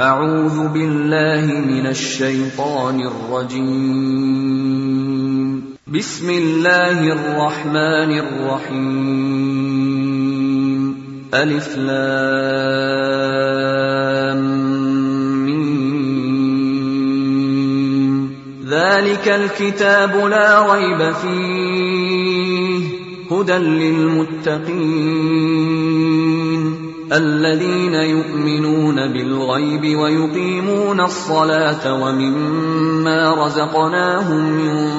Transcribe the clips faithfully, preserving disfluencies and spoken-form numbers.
أعوذ بالله من الشيطان الرجيم. بسم الله الرحمن الرحيم. ألف لام ميم. ذلك الكتاب لا ريب فيه هدى للمتقين الذين يؤمنون بالغيب ويقيمون الصلاة ومما رزقناهم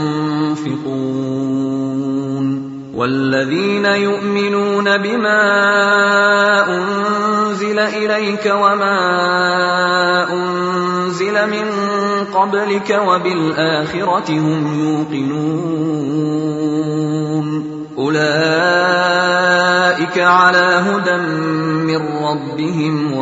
ينفقون والذين يؤمنون بما أنزل إليك وما أنزل من قبلك وبالآخرة هم يوقنون أولئك على هدى من ربهم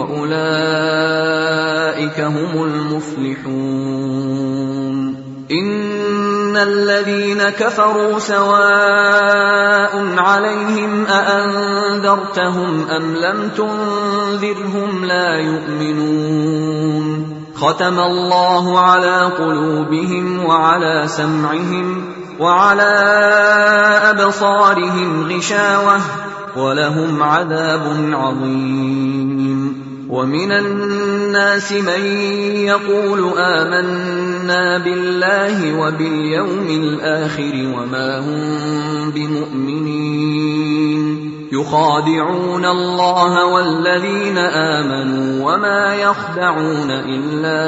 وأولئك هم المفلحون. إن الذين كفروا سواء عليهم أأنذرتهم أم لم تنذرهم لا يؤمنون. ختم الله على قلوبهم وعلى سمعهم وعلى أبصارهم غشاوة ولهم عذاب عظيم. ومن الناس من يقول آمنا بالله وباليوم الآخر وما هم بمؤمنين يخادعون الله والذين آمنوا وما يخدعون إلا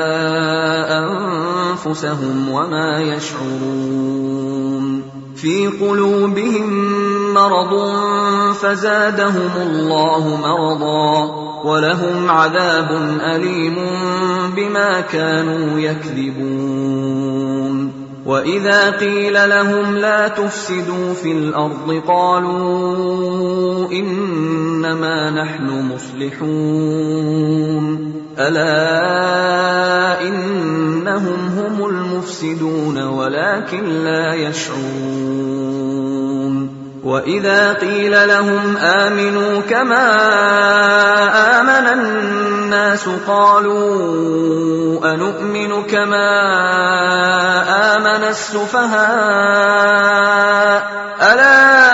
أنفسهم وما يشعرون. في قلوبهم مرض فزادهم الله مرضا ولهم عذاب أليم بما كانوا يكذبون. وإذا قيل لهم لا تفسدوا في الأرض قالوا إنما نحن مصلحون ألا إنهم هم المفسدون ولكن لا يشعرون. وإذا قيل لهم آمنوا كما آمن الناس قالوا أنؤمن كما آمن السفهاء ألا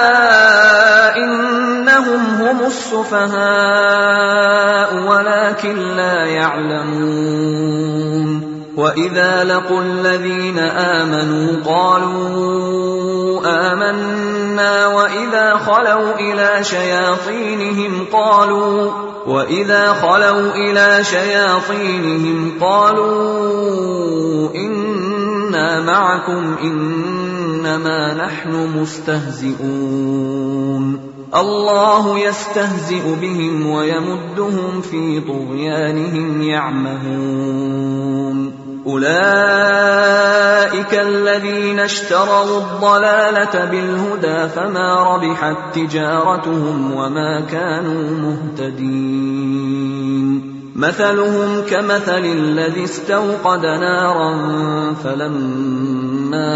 إنهم هم السفهاء ولكن لا يعلمون. وإذا لقوا الذين آمنوا قالوا آمنا وإذا خلوا إلى شياطينهم قالوا وإذا خلوا إلى شياطينهم قالوا إنا معكم إنما نحن مستهزئون. الله يستهزئ بهم ويمدهم في طغيانهم يعمهون. أولئك الذين اشتروا الضلالة بالهدى فما ربحت تجارتهم وما كانوا مهتدين. مثلهم كمثل الذي استوقد نارا فلما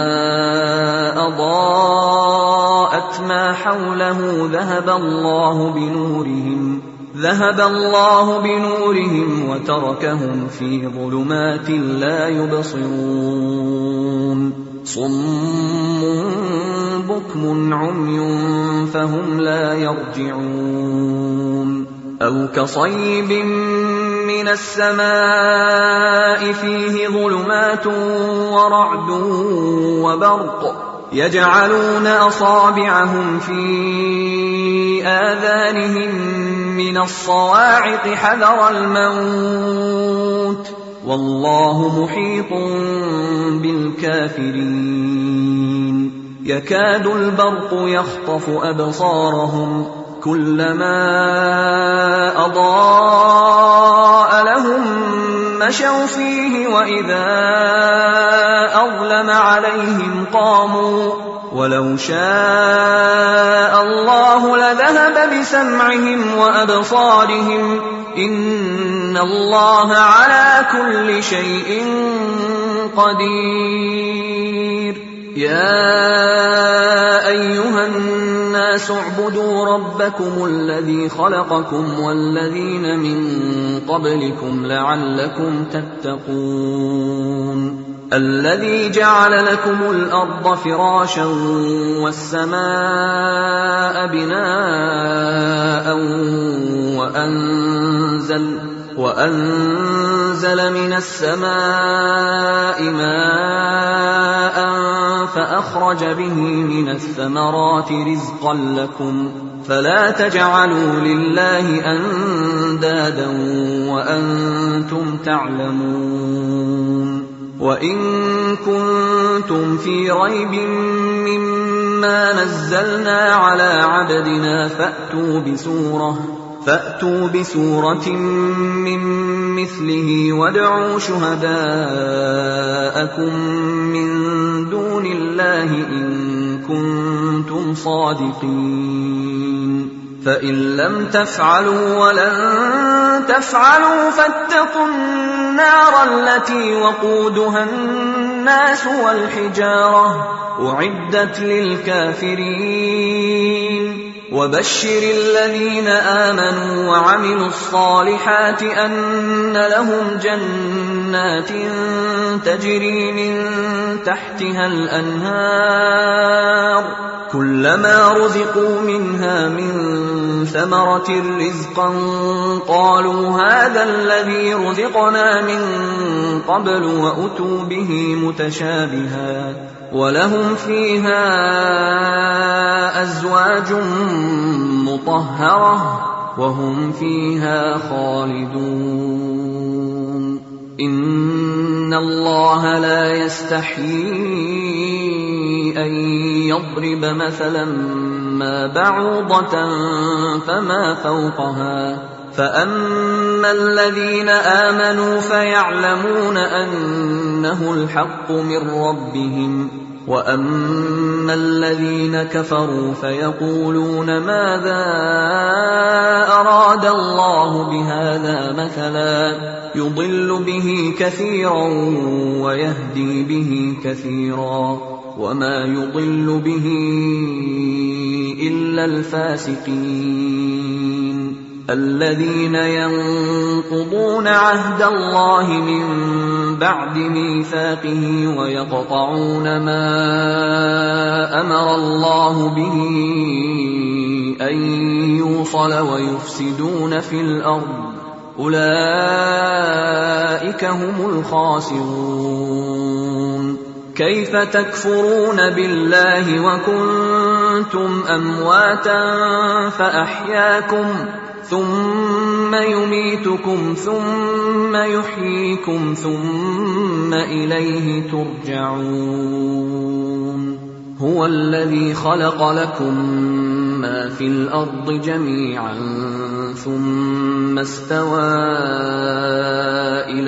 أضاءت ما حوله ذهب الله بنورهم ذهب الله بنورهم وتركهم في ظلمات لا يبصرون. صم بكم عمي فهم لا يرجعون. أو كصيب من السماء فيه ظلمات ورعد وبرق يجعلون أصابعهم في آذانهم من الصواعق حذر الموت والله محيط بالكافرين. يكاد البرق يخطف أبصارهم كلما أضاء لهم مشوا فيه وإذا أظلم عليهم قاموا ولو شاء الله لذهب بسمعهم وأبصارهم إن الله على كل شيء قدير. يا أيها الناس اعبدوا ربكم الذي خلقكم والذين من قبلكم لعلكم تتقون الذي جعل لكم الأرض فراشا والسماء بناء وأنزل, وأنزل من السماء ماء فأخرج به من الثمرات رزقا لكم فلا تجعلوا لله أندادا وأنتم تعلمون وإن كنتم في ريب مما نزلنا على عبدنا فأتوا بسورة فأتوا بسورة من مثله وادعوا شهداءكم من دون الله إن كنتم صادقين فإن لم تفعلوا ولن تفعلوا فاتقوا النار التي وقودها الناس والحجارة أعدت للكافرين وبشر الذين آمنوا وعملوا الصالحات أن لهم جنات تجري من تحتها الأنهار كلما رزقوا منها من ثمرة رزقا قالوا هذا الذي رزقنا من قبل وأتوا به متشابها ولهم فيها أزواج مطهرة وهم فيها خالدون إن الله لا يستحيي أن يضرب مثلا ما بعوضة فما فوقها فأما الذين آمنوا فيعلمون أنه الحق من ربهم وأما الذين كفروا فيقولون ماذا أراد الله بهذا مثلا يضل به كثيرا ويهدي به كثيرا وما يضل به إلا الفاسقين الذين ينقضون عهد الله من بعد ميثاقه ويقطعون ما أمر الله به أن يوصل ويفسدون في الأرض أولئك هم الخاسرون كيف تكفرون بالله وكنتم أمواتا فأحياكم ثم يميتكم ثم يحييكم ثم إليه ترجعون هو الذي خلق لكم ما في الأرض جميعا ثم استوى إلى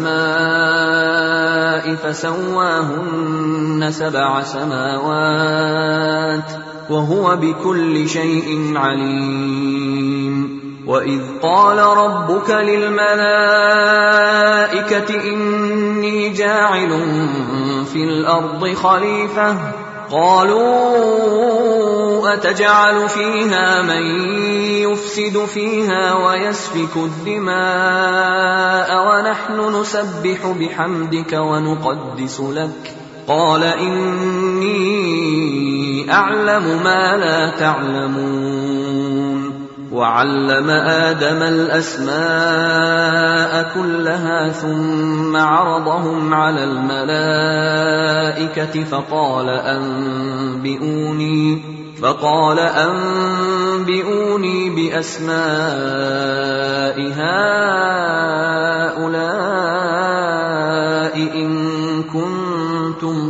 السماء فسواهن سبع سماوات وهو بكل شيء عليم وإذ قال ربك للملائكة إني جاعل في الأرض خليفة قالوا أتجعل فيها من يفسد فيها ويسفك الدماء ونحن نسبح بحمدك ونقدس لك قال إني أعلم ما لا تعلمون وعلم آدم الأسماء كلها ثم عرضهم على الملائكة فقال أنبئوني فقال أنبئوني بأسماء هؤلاء إن كنتم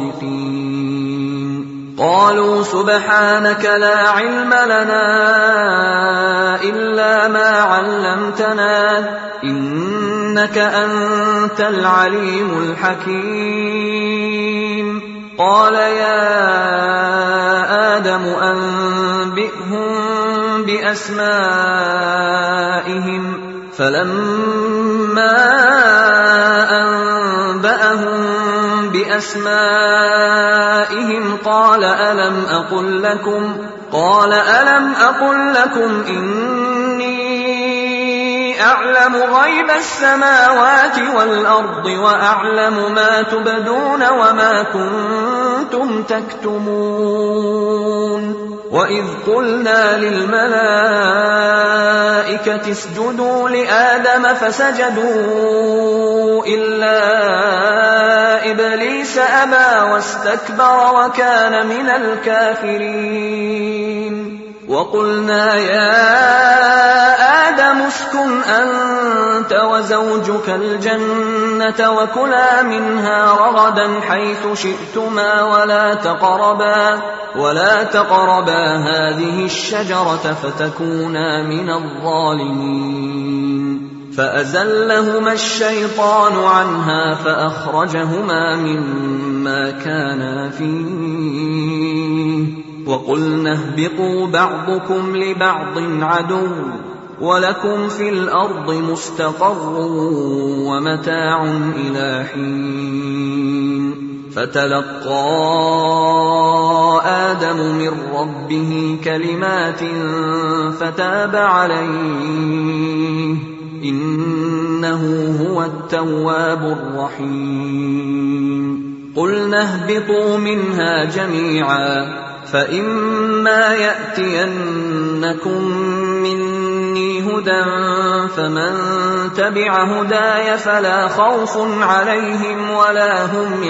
صادقين قالوا سبحانك لا علم لنا إلا ما علمتنا إنك أنت العليم الحكيم قال يا آدم أنبئهم بأسمائهم فلما أنبأهم بأسمائهم قال ألم أقل لكم قال ألم أقل لكم إني أعلم غيب السماوات والأرض وأعلم ما تبدون وما كنتم تكتمون وإذ قلنا للملائكة اسجدوا لآدم فسجدوا إلا إبليس أبى واستكبر وكان من الكافرين وقلنا يا آدم اسكن أنت وزوجك الجنة وكلا منها رغدا حيث شئتما ولا تقربا ولا تقربا هذه الشجرة فتكونا من الظالمين فأزلهما الشيطان عنها فأخرجهما مما كانا فيه وقلنا اهبطوا بعضكم لبعض عدو ولكم في الأرض مستقر ومتاع إلى حين فتلقى آدم من ربه كلمات فتاب عليه إنه هو التواب الرحيم قلنا اهبطوا منها جميعا فإما يأتينكم مني هدى فمن تبع هداي فلا خوف عليهم ولا هم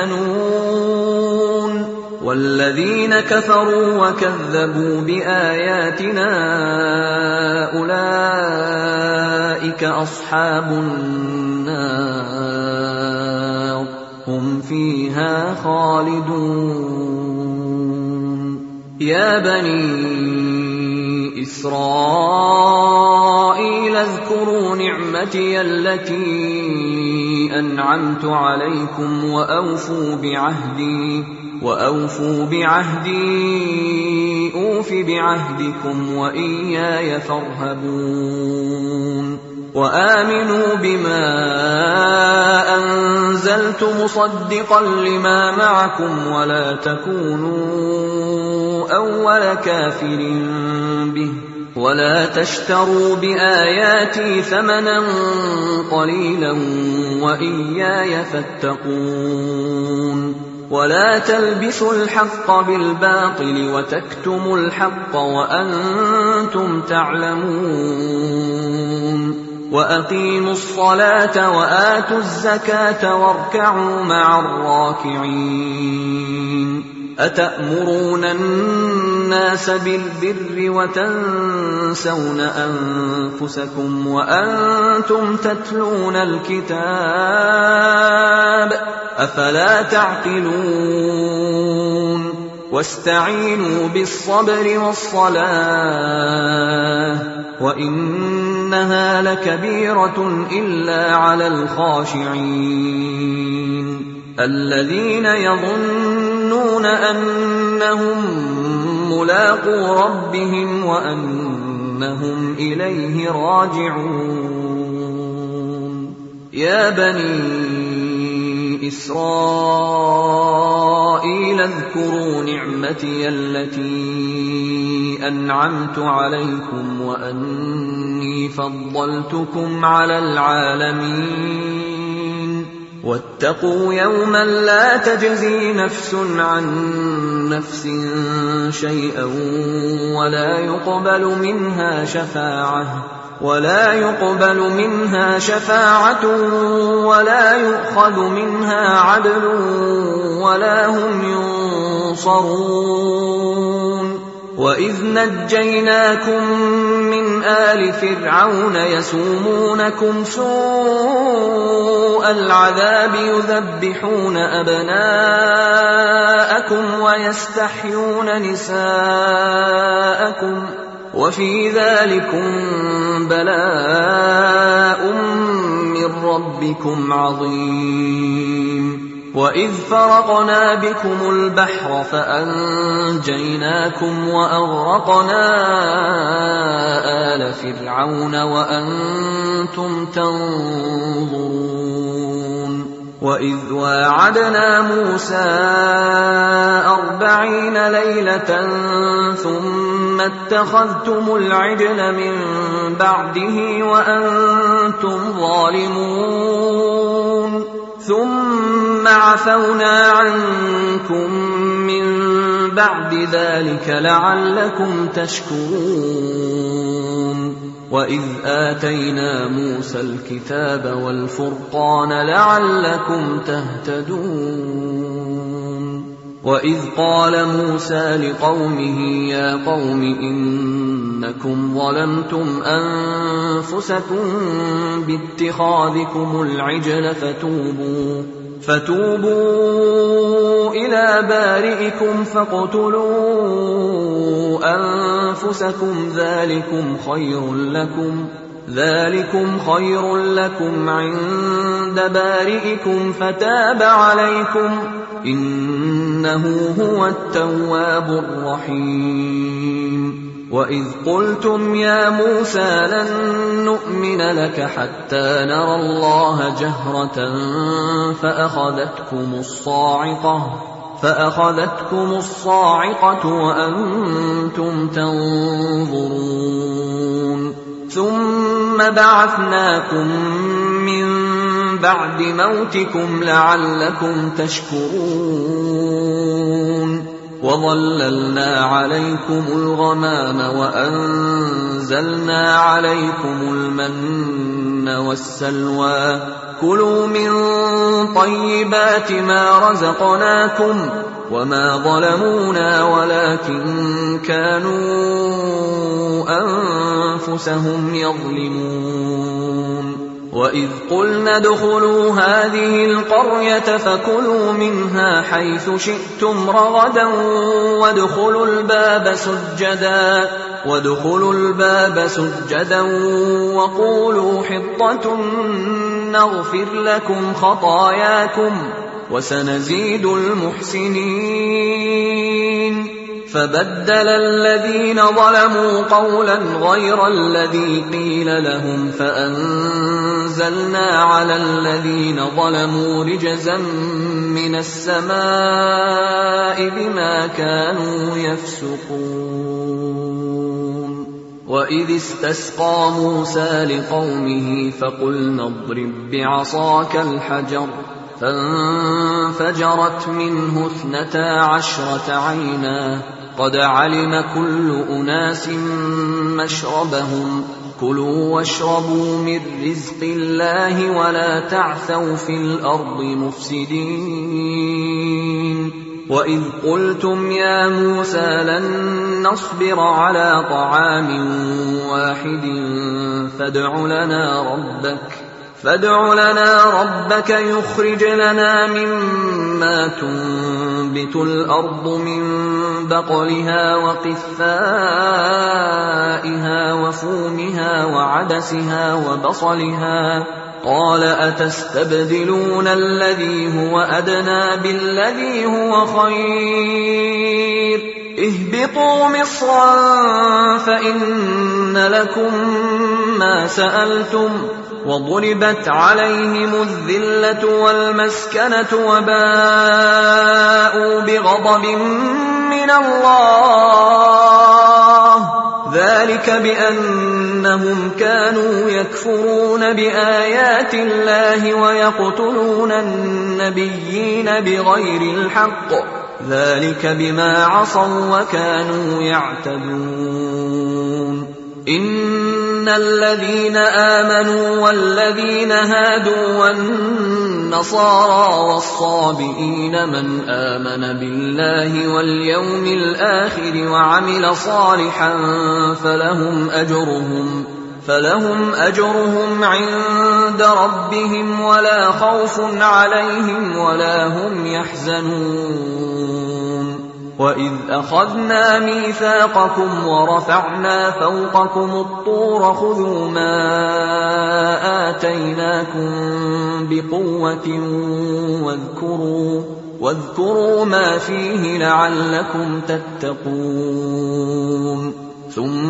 يحزنون والذين كفروا وكذبوا بآياتنا أولئك أصحاب النار هم فيها خالدون يا بني إسرائيل اذكروا نعمتي التي أنعمت عليكم وأوفوا بعهدي وأوفوا بعهدي أوف بعهدكم وإياي فارهبون وآمنوا بما أنزلت مصدقا لما معكم ولا تكونوا أول كافر به ولا تشتروا بآياتي ثمنا قليلا وإياي فاتقون ولا تلبسوا الحق بالباطل وتكتموا الحق وأنتم تعلمون وأقيموا الصلاة وآتوا الزكاة واركعوا مع الراكعين أتأمرون الناس بالبر وتنسون أنفسكم وأنتم تتلون الكتاب أفلا تعقلون واستعينوا بالصبر والصلاة وإنها لكبيرة إلا على الخاشعين الذين يظنون أنهم ملاقو ربهم وأنهم إليه راجعون يا بني إسرائيل اذكروا نعمتي التي أنعمت عليكم وأني فضلتكم على العالمين واتقوا يوما لا تجزي نفس عن نفس شيئا ولا يقبل منها شفاعة ولا يقبل منها شفاعة ولا يؤخذ منها عدل ولا هم ينصرون وإذ نجيناكم من آل فرعون يسومونكم سوء العذاب يذبحون أبناءكم ويستحيون نساءكم وفي ذلكم بلاء من ربكم عظيم وإذ فرقنا بكم البحر فأنجيناكم وأغرقنا آل فرعون وأنتم تنظرون وإذ واعدنا موسى أربعين ليلة ثم اتخذتم العجل من بعده وأنتم ظالمون ثم عفونا عنكم من بعد ذلك لعلكم تشكرون وإذ آتينا موسى الكتاب والفرقان لعلكم تهتدون وإذ قال موسى لقومه يا قوم إنكم ظلمتم أنفسكم باتخاذكم العجل فتوبوا فتوبوا إلى بارئكم فاقتلوا أنفسكم ذلكم خير لكم ذلكم خير لكم عند بارئكم فتاب عليكم إنه هو التواب الرحيم وإذ قلتم يا موسى لن نؤمن لك حتى نرى الله جهرة فأخذتكم الصاعقة فأخذتكم الصاعقة وأنتم تنظرون ثم بعثناكم من بعد موتكم لعلكم تشكرون وظللنا عليكم الغمام وأنزلنا عليكم المن والسلوى كلوا من طيبات ما رزقناكم وما ظلمونا ولكن كانوا أنفسهم يظلمون وإذ قلنا ادخلوا هذه القرية فكلوا منها حيث شئتم رغدا وادخلوا الباب سجدا وادخلوا الباب سجدا وقولوا حطة نغفر لكم خطاياكم وسنزيد المحسنين فبدل الذين ظلموا قولا غير الذي قيل لهم فأنزلنا على الذين ظلموا رجزا من السماء بما كانوا يفسقون وإذ استسقى موسى لقومه فقلنا اضرب بعصاك الحجر فانفجرت منه اثنتا عشرة عينا قد علم كل أناس مشربهم كلوا واشربوا من رزق الله ولا تعثوا في الأرض مفسدين وإذ قلتم يا موسى لن نصبر على طعام واحد فادع لنا ربك فادع لنا ربك يخرج لنا مما تنبت الأرض من بقلها وقثائها وفومها وعدسها وبصلها قال أتستبدلون الذي هو أدنى بالذي هو خير اهبطوا مصرا فإن لكم ما سألتم وضربت عليهم الذلة والمسكنة وباءوا بغضب من الله ذلك بأنهم كانوا يكفرون بآيات الله ويقتلون النبيين بغير الحق ذلك بما عصوا وكانوا يعتدون إن الذين آمنوا والذين هادوا والنصارى والصابئين من آمن بالله واليوم الآخر وعمل صالحا فلهم أجرهم فلهم أجرهم عند ربهم ولا خوف عليهم ولا هم يحزنون وإذ أخذنا ميثاقكم ورفعنا فوقكم الطور خذوا ما آتيناكم بقوة واذكروا واذكروا ما فيه لعلكم تتقون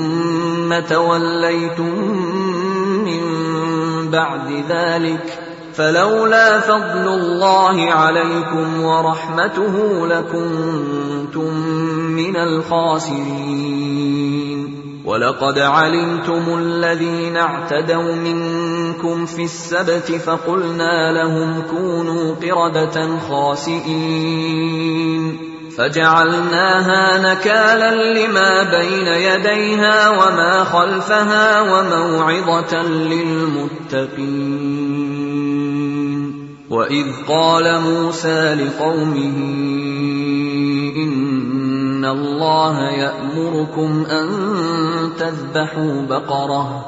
ثم توليتم من بعد ذلك فلولا فضل الله عليكم ورحمته لكنتم من الخاسرين. ولقد علمتم الذين اعتدوا منكم في السبت فقلنا لهم كونوا قردة خاسئين فجعلناها نكالا لما بين يديها وما خلفها وموعظة للمتقين. وإذ قال موسى لقومه إن الله يأمركم أن تذبحوا بقرة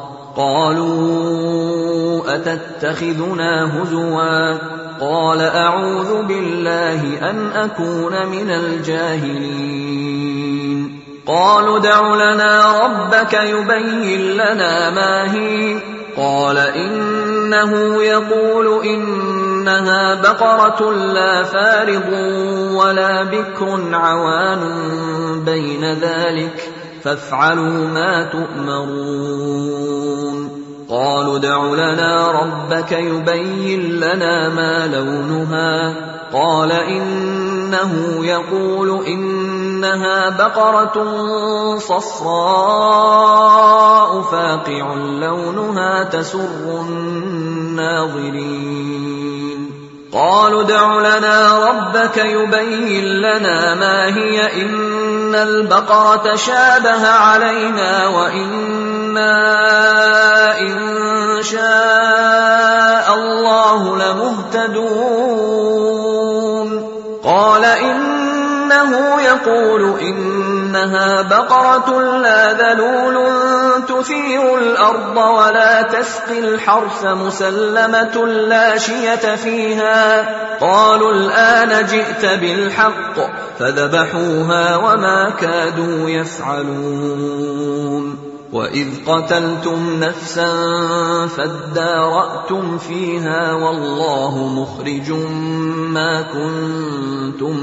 قالوا أتتخذنا هزوا قال أعوذ بالله أن أكون من الجاهلين. قالوا ادع لنا ربك يبين لنا ما هي قال إنه يقول إنها بقرة لا فارض ولا بكر عوان بين ذلك فافعلوا ما تؤمرون. قالوا ادع لنا ربك يبين لنا ما لونها قال إنه يقول إنها بقرة صفراء فاقع لونها تسر الناظرين. قالوا ادع لنا ربك يبين لنا ما هي إن البقرة شابه علينا وإنا إن شاء الله لمهتدون. قال إنه يقول إنها بقرة لا ذلول تثير الأرض ولا تسقي الحرث مسلمة لا شية فيها. قالوا الآن جئت بالحق فذبحوها وما كادوا يفعلون. وإذ قتلتم نفسا فادارأتم فيها والله مخرج ما كنتم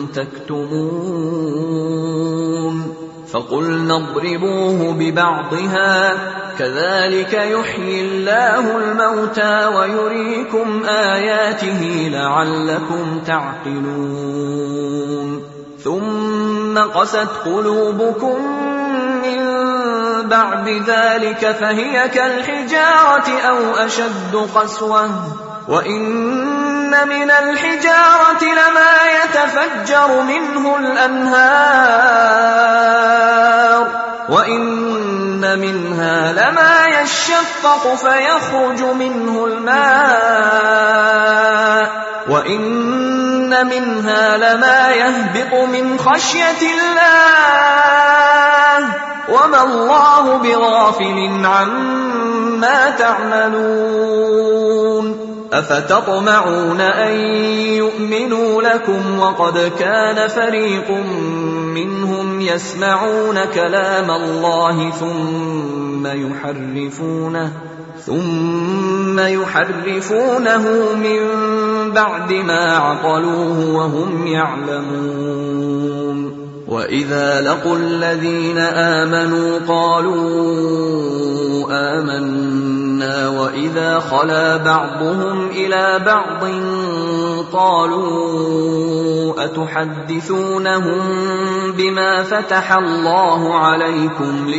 تكتمون. فقلنا اضربوه ببعضها كذلك يحيي الله الموتى ويريكم آياته لعلكم تعقلون. ثم قست قلوبكم من بعد ذلك فهي كالحجارة أو أشد قسوة وإن من الحجارة لما يتفجر منه الأنهار وإن منها لما يشقق فيخرج منه الماء وإن منها لما يهبط من خشية الله وما الله بغافل عما تعملون. أفتطمعون أن يؤمنوا لكم وقد كان فريق منهم يسمعون كلام الله ثم يحرفونه ثم يحرفونه من بعد ما عقلوه وهم يعلمون. وإذا لقوا الذين آمنوا قالوا آمنا وإذا خلا بعضهم إلى بعض قالوا أتحدثونهم بما فتح الله عليكم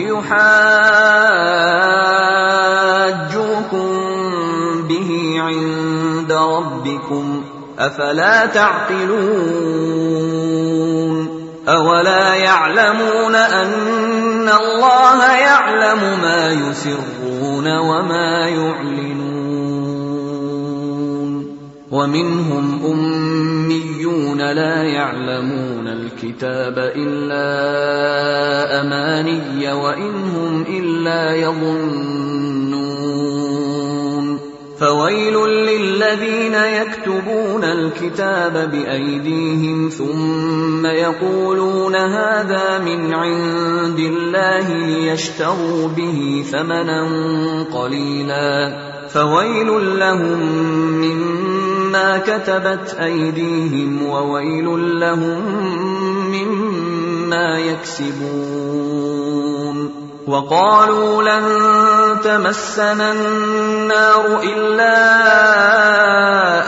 ليحاجوكم به عند ربكم أفلا تعقلون. أولا يعلمون أن الله يعلم ما يسرون وما يعلنون. ومنهم أميون لا يعلمون الكتاب إلا أماني وإنهم إلا يظنون. فويل للذين يكتبون الكتاب بأيديهم ثم يقولون هذا من عند الله ليشتروا به ثمنا قليلا فويل لهم مما كتبت أيديهم وويل لهم مما يكسبون. وقالوا لن تمسنا النار إلا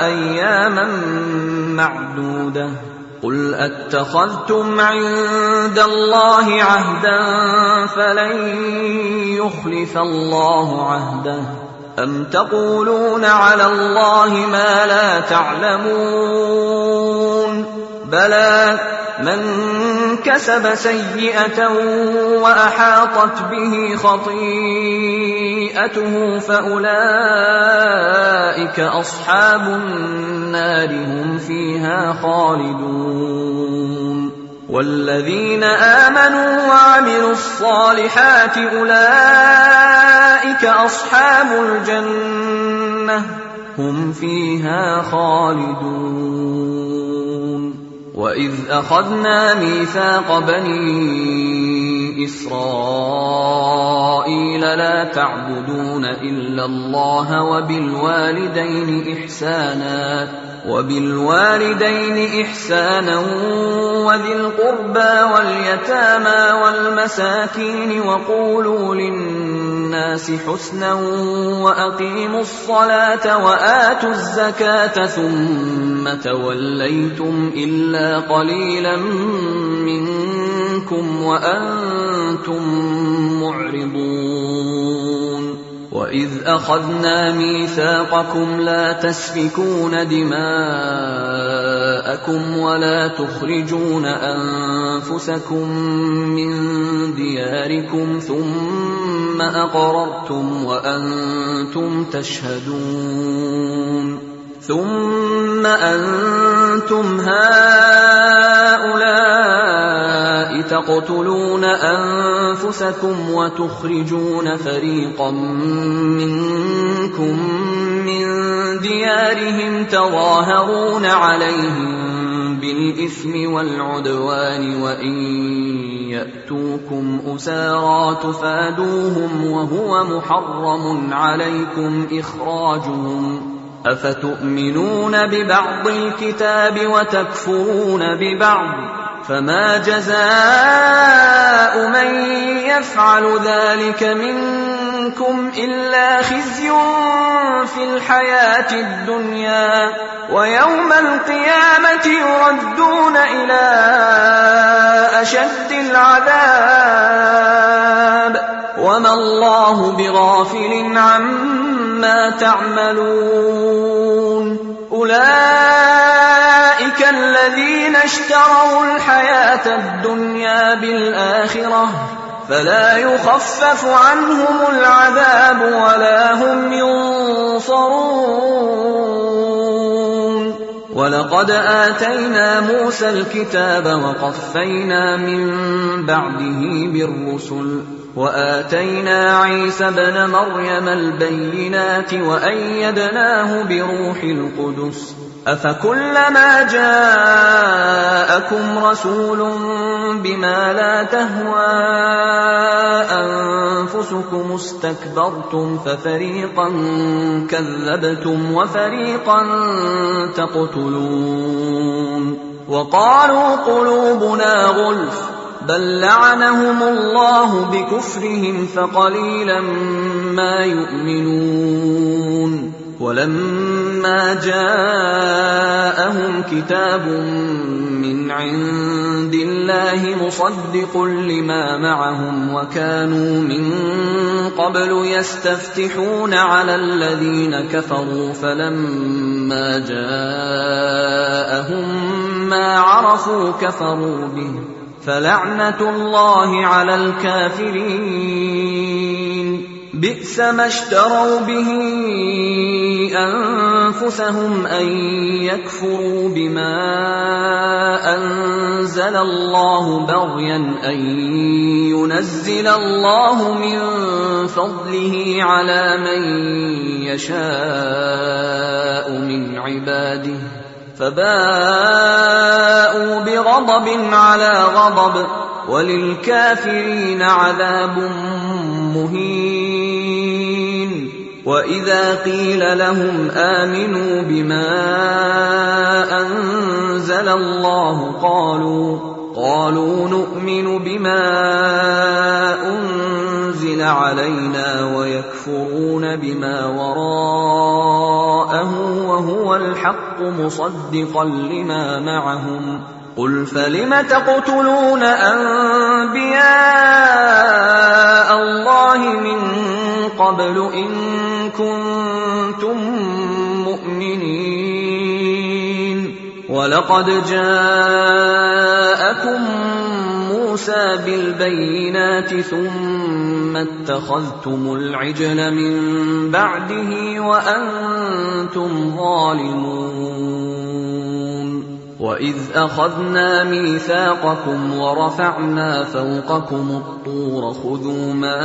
معدودة. قل أتخذتم عند الله عهدا فلن يخلف الله عهده أم تقولون على الله ما لا تعلمون. بلى من كسب سيئة وأحاطت به خطيئته فأولئك أصحاب النار هم فيها خالدون. والذين آمنوا وعملوا الصالحات أولئك أصحاب الجنة هم فيها خالدون. وإذ أخذنا ميثاق بني إسرائيل لا تعبدون إلا الله وبالوالدين إحسانا وبالوالدين إحسانا وذي القربى واليتامى والمساكين وقولوا للناس حسنا وأقيموا الصلاة وآتوا الزكاة ثم توليتم إلا قليلا منكم وأنتم معرضون. وإذ أخذنا ميثاقكم لا تسفكون دماءكم ولا تخرجون أنفسكم من دياركم ثم أقررتم وأنتم تشهدون. ثم أنتم هؤلاء تقتلون أنفسكم وتخرجون فريقا منكم من ديارهم تظاهرون عليهم بالإثم والعدوان وإن يأتوكم أسارى تفادوهم وهو محرم عليكم إخراجهم. أفتؤمنون ببعض الكتاب وتكفرون ببعض فما جزاء من يفعل ذلك منكم إلا خزي في الحياة الدنيا ويوم القيامة يردون إلى أشد العذاب وما الله بغافل عما تعملون. أولئك الذين اشتروا الحياة الدنيا بالآخرة فلا يخفف عنهم العذاب ولا هم ينصرون. ولقد آتينا موسى الكتاب وقفينا من بعده بالرسل وآتينا عيسى ابن مريم البينات وأيدناه بروح القدس. أفكلما جاءكم رسول بما لا تهوى أنفسكم استكبرتم ففريقا كذبتم وفريقا تقتلون. وقالوا قلوبنا غلف بل لعنهم الله بكفرهم فقليلا ما يؤمنون. ولما جاءهم كتاب من عند الله مصدق لما معهم وكانوا من قبل يستفتحون على الذين كفروا فلما جاءهم ما عرفوا كفروا به فلعنة الله على الكافرين. بئس ما اشتروا به أنفسهم أن يكفروا بما أنزل الله بغيا أن ينزل الله من فضله على من يشاء من عباده فباءوا بغضب على غضب وللكافرين عذاب مهين. وإذا قيل لهم آمنوا بما أنزل الله قالوا قالوا نؤمن بما أنزل أنزل علينا ويكفرون بما وراءه وهو الحق مصدقا لما معهم قل فلم تقتلون أنبياء الله من قبل إن كنتم مؤمنين ولقد جاءكم موسى بالبينات ثم اتخذتم العجل من بعده وأنتم ظالمون وإذ أخذنا ميثاقكم ورفعنا فوقكم الطور خذوا ما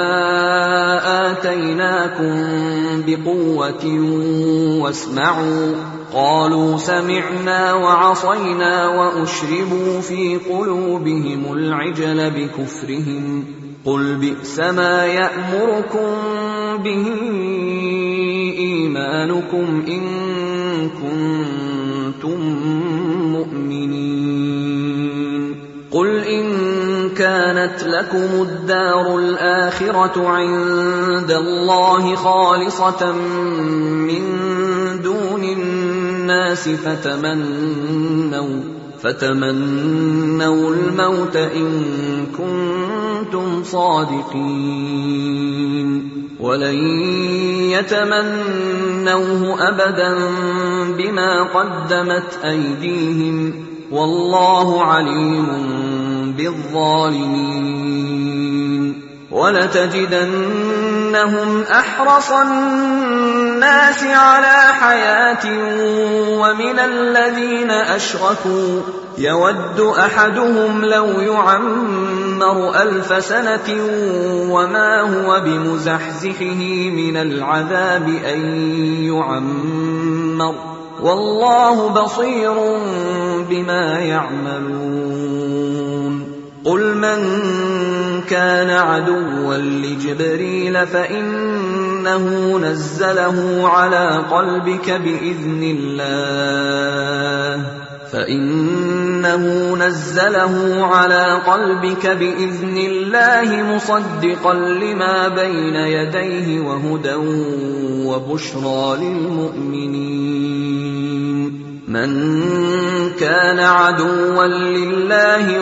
آتيناكم بقوة واسمعوا قالوا سمعنا وعصينا وأشربوا في قلوبهم العجل بكفرهم قل بئس ما يأمركم به إيمانكم إن كنتم مؤمنين قل إن كانت لكم الدار الآخرة عند الله خالصة من دون الناس فتمنوا فتمنوا الموت إن كنتم صادقين ولن يتمنوه أبدا بما قدمت أيديهم والله عليم بالظالمين ولتجدنهم أحرص الناس على حياة ومن الذين أشركوا يود أحدهم لو يعمر ألف سنة وما هو بمزحزحه من العذاب أن يعمر والله بصير بما يعملون قل من كان عدوا لجبريل فإنه نزله على قلبك بإذن الله فإنه نزله على قلبك بإذن الله مصدقا لما بين يديه وهدى وبشرى للمؤمنين من كان عدوا لله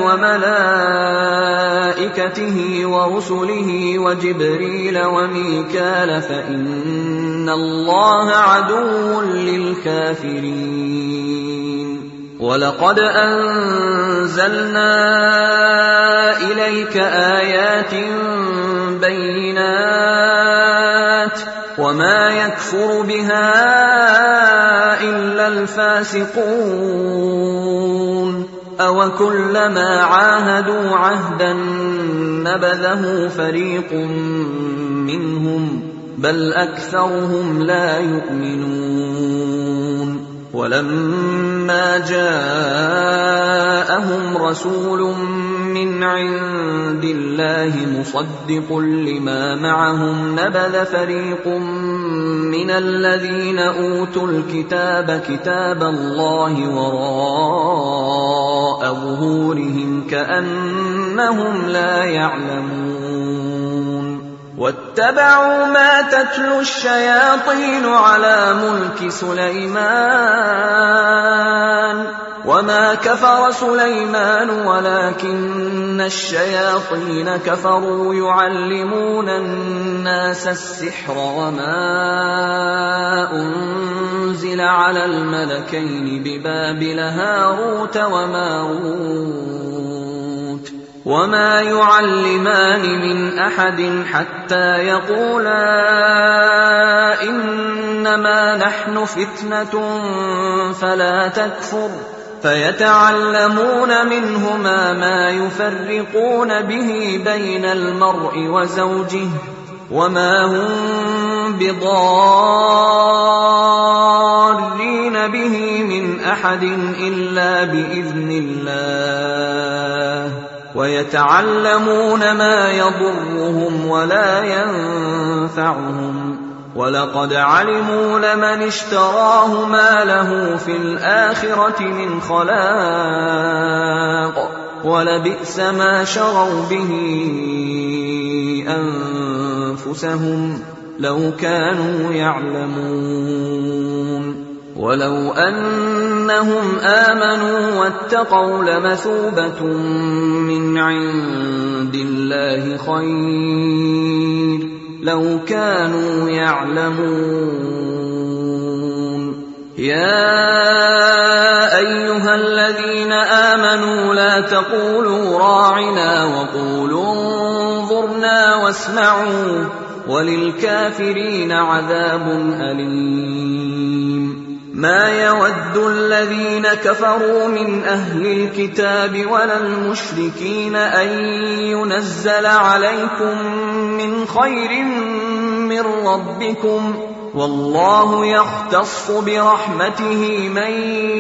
وملائكته ورسله وجبريل وميكال فإن الله عدو للكافرين ولقد أنزلنا إليك آيات بينات وما يكفر بها إلا الفاسقون أوكلما عاهدوا عهدا نبذه فريق منهم بل أكثرهم لا يؤمنون ولما جاءهم رسول من عند الله مصدق لما معهم نبذ فريق من الذين أوتوا الكتاب كتاب الله وراء ظهورهم كأنهم لا يعلمون واتبعوا ما تتلو الشياطين على ملك سليمان وما كفر سليمان ولكن الشياطين كفروا يعلمون الناس السحر وما أنزل على الملكين ببابل هاروت وماروت وما يعلمان من أحد حتى يقولا إنما نحن فتنة فلا تكفر فيتعلمون منهما ما يفرقون به بين المرء وزوجه وما هم بضارين به من أحد إلا بإذن الله ويتعلمون ما يضرهم ولا ينفعهم ولقد علموا لمن اشتراه ما له في الآخرة من خلاق ولبئس ما شروا به أنفسهم لو كانوا يعلمون ولو أنهم آمنوا واتقوا لمثوبة من عند الله خير لو كانوا يعلمون يا أيها الذين آمنوا لا تقولوا راعنا وقولوا انظرنا واسمعوا وللكافرين عذاب أليم ما يود الذين كفروا من أهل الكتاب ولا المشركين أن ينزل عليكم من خير من ربكم والله يختص برحمته من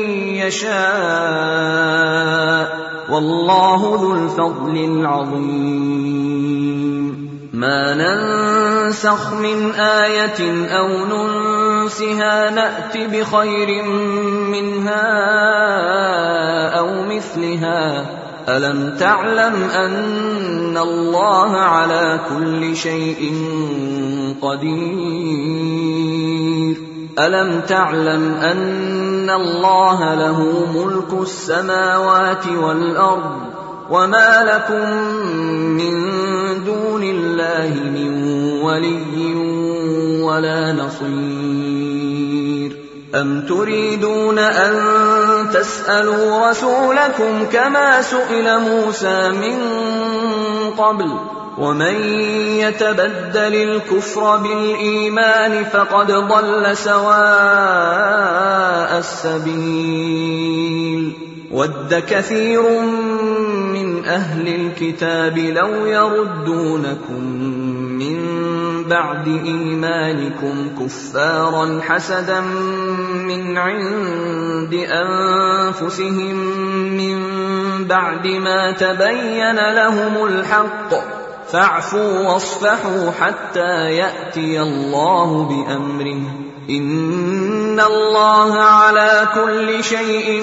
يشاء والله ذو الفضل العظيم ما ننسخ من آية أو ننسها نأت بخير منها أو مثلها ألم تعلم أن الله على كل شيء قدير ألم تعلم أن الله له ملك السماوات والأرض وما لكم من دون الله من ولي ولا نصير أم تريدون أن تسألوا رسولكم كما سئل موسى من قبل ومن يتبدل الكفر بالإيمان فقد ضل سواء السبيل ود كثير من أهل الكتاب لو يردونكم من بعد إيمانكم كفارا حسدا من عند أنفسهم من بعد ما تبين لهم الحق فاعفوا واصفحوا حتى يأتي الله بأمره إن الله على كل شيء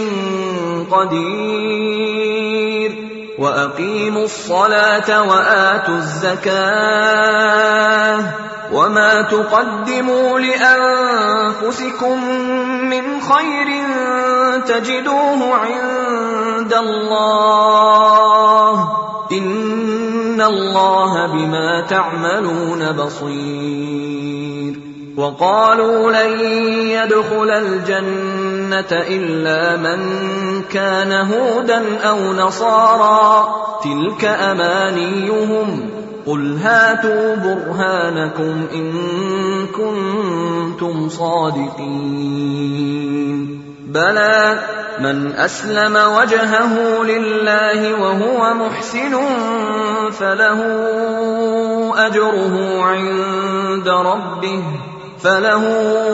قدير وأقيموا الصلاة وآتوا الزكاة وما تقدموا لأنفسكم من خير تجدوه عند الله إن الله بما تعملون بصير وقالوا لن يدخل الجنة إلا من كان هودا أو نصارى تلك أمانيهم قل هاتوا برهانكم إن كنتم صادقين بلى من أسلم وجهه لله وهو محسن فله أجره عند ربه فله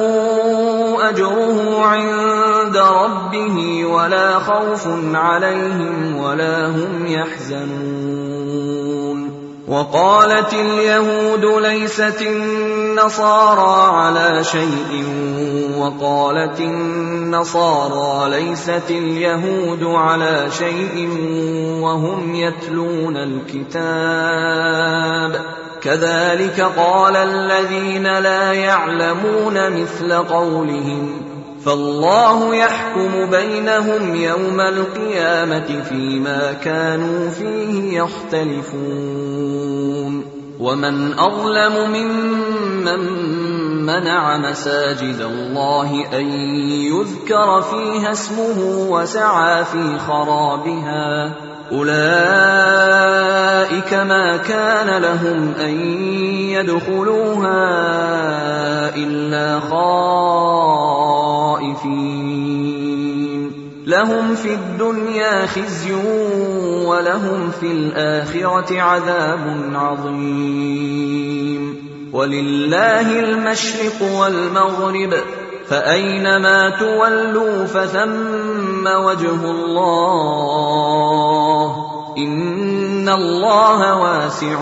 أجره عند ربه ولا خوف عليهم ولا هم يحزنون وقالت اليهود ليست النصارى على شيء وقالت النصارى ليست اليهود على شيء وهم يتلون الكتاب كذلك قال الذين لا يعلمون مثل قولهم فالله يحكم بينهم يوم القيامة فيما كانوا فيه يختلفون ومن أظلم ممن منع مساجد الله أن يذكر فيها اسمه وسعى في خرابها أولئك ما كان لهم أن يدخلوها إلا خائفين لهم في الدنيا خزي ولهم في الآخرة عذاب عظيم ولله المشرق والمغرب فأينما تولوا فثم وجه الله إن الله واسع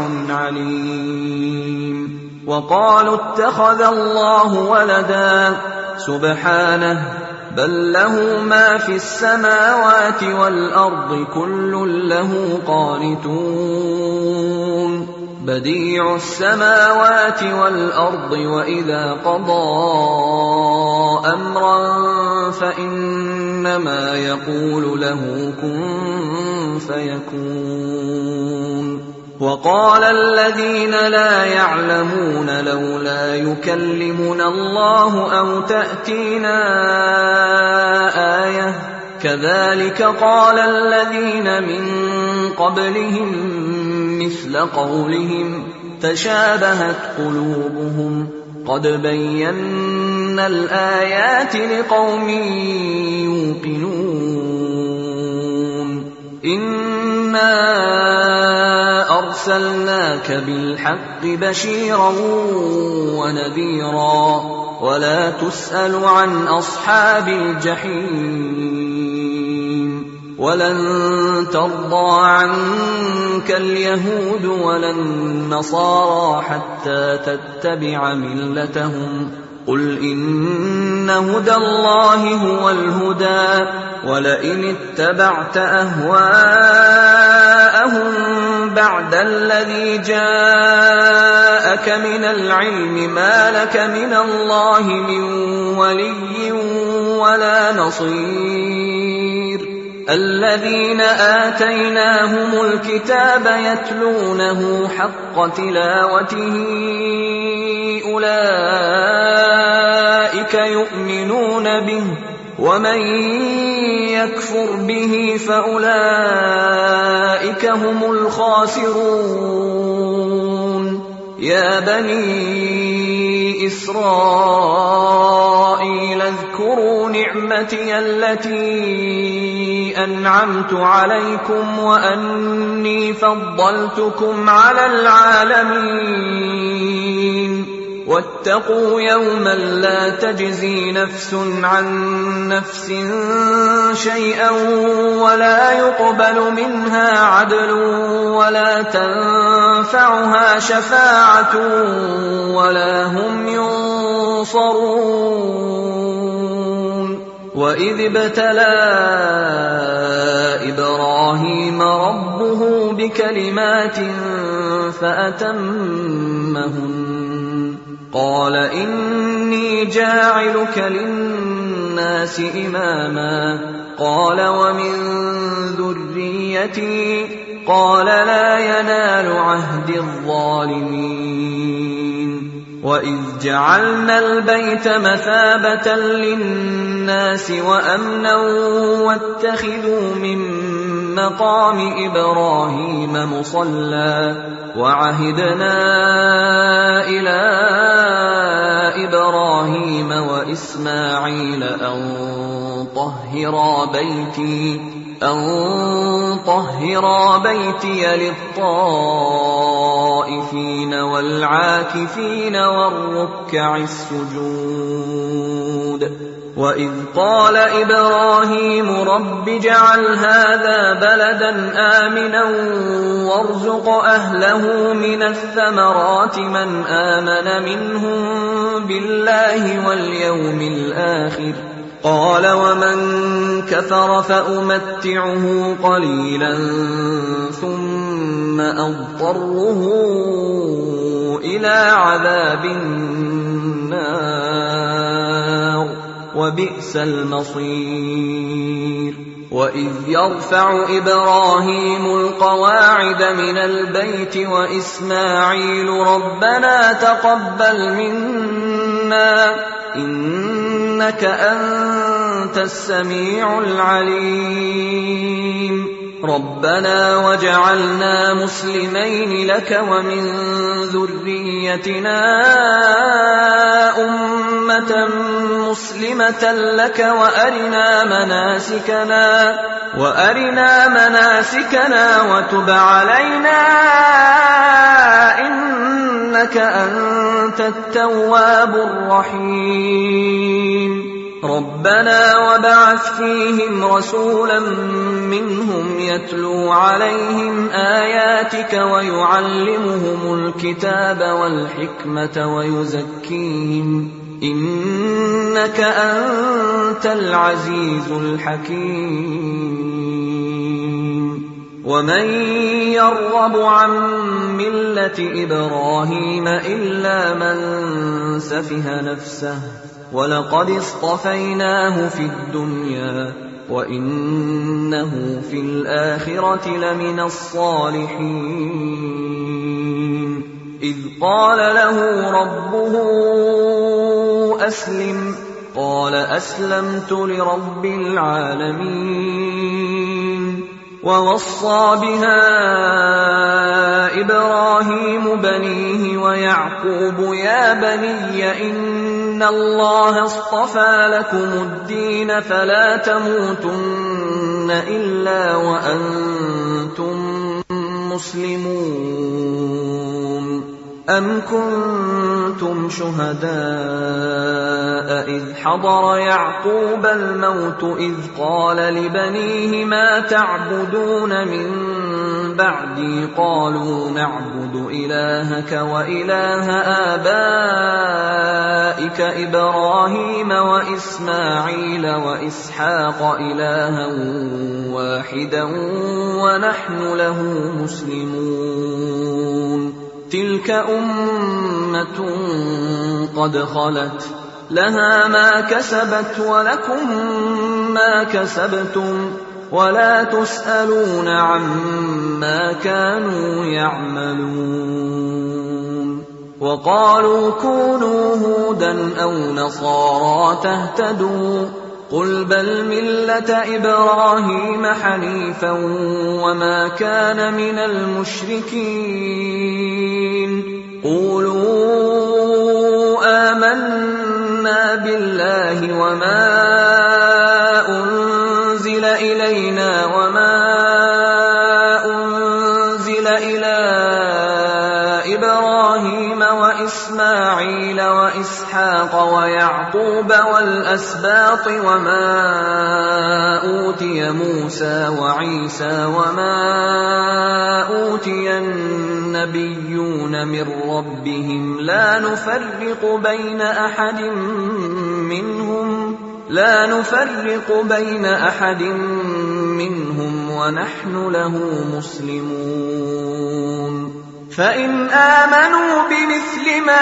عليم وقالوا اتخذ الله ولدا سبحانه بل له ما في السماوات والأرض كل له قانتون بديع السماوات والأرض وإذا قضى أمرا فإنما يقول له كن فيكون. وقال الذين لا يعلمون لولا يكلمنا الله أو تأتينا آية كذلك قال الذين من قبلهم مثل قولهم تشابهت قلوبهم قد بينا الآيات لقوم يوقنون. إنا أرسلناك بالحق بشيرا ونذيرا ولا تسأل عن أصحاب الجحيم. ولن ترضى عنك اليهود ولا النصارى حتى تتبع ملتهم قل إن هدى الله هو الهدى ولئن اتبعت أهواءهم بعد الذي جاءك من العلم ما لك من الله من ولي ولا نصير. الذين آتيناهم الكتاب يتلونه حق تلاوته أولئك يؤمنون به ومن يكفر به فأولئك هم الخاسرون. يا بني إسرائيل اذكروا نعمتي التي أنعمت عليكم وأني فضلتكم على العالمين. واتقوا يوما لا تجزي نفس عن نفس شيئا ولا يقبل منها عدل ولا تنفعها شفاعة ولا هم ينصرون. وإذ ابتلى إبراهيم ربه بكلمات فأتمهن قال إني جاعلك للناس إماما قال ومن ذريتي قال لا ينال عهد الظالمين. وإذ جعلنا البيت مثابة للناس وأمنا واتخذوا من مقام إبراهيم مصلى وعهدنا إلى إبراهيم وإسماعيل أن طهرا بيتي أن طهرا بيتي للطائفين والعاكفين والركع السجود. وإذ قال إبراهيم رب اجعل هذا بلدا آمنا وارزق أهله من الثمرات من آمن منهم بالله واليوم الآخر قال ومن كفر فأمتعه قليلا ثم أضطره إلى عذاب النار وبئس المصير. وإذ يرفع إبراهيم القواعد من البيت وإسماعيل ربنا تقبل منا إنك أنت السميع العليم. ربنا وجعلنا مسلمين لك ومن ذريتنا أمة مسلمة لك وأرنا مناسكنا وأرنا مناسكنا وتب علينا إنك أنت التواب الرحيم. ربنا وابعث فيهم رسولا منهم يتلو عليهم آياتك ويعلمهم الكتاب والحكمة ويزكيهم إنك أنت العزيز الحكيم. ومن يرغب عن ملة إبراهيم إلا من سفه نفسه ولقد اصطفيناه في الدنيا وإنه في الآخرة لمن الصالحين إذ قال له ربه أسلم قال أسلمت لرب العالمين ووصى بها إبراهيم بنيه ويعقوب يا بني إن الله اصطفى لكم الدين فلا تموتن إلا وأنتم مسلمون أم كنتم شهداء إذ حضر يعقوب الموت إذ قال لبنيه ما تعبدون من بعدي قالوا نعبد إلهك وإله آبائك إبراهيم وإسماعيل وإسحاق إلها واحدا ونحن له مسلمون تلك أمة قد خلت لها ما كسبت ولكم ما كسبتم ولا تسألون عما كانوا يعملون وقالوا كونوا هودا أو نصارى تهتدوا قل بل ملة إبراهيم حنيفا وما كان من المشركين قولوا آمنا بالله وما أنزل إلينا وما أنزل إلى إبراهيم وإسماعيل وإسحاق ويعقوب والأسباط وما أوتي موسى وعيسى وما أوتي النبيون من ربهم لا نفرق بين أحد منهم لا نفرق بين أحد منهم ونحن له مسلمون فإن آمنوا بمثل ما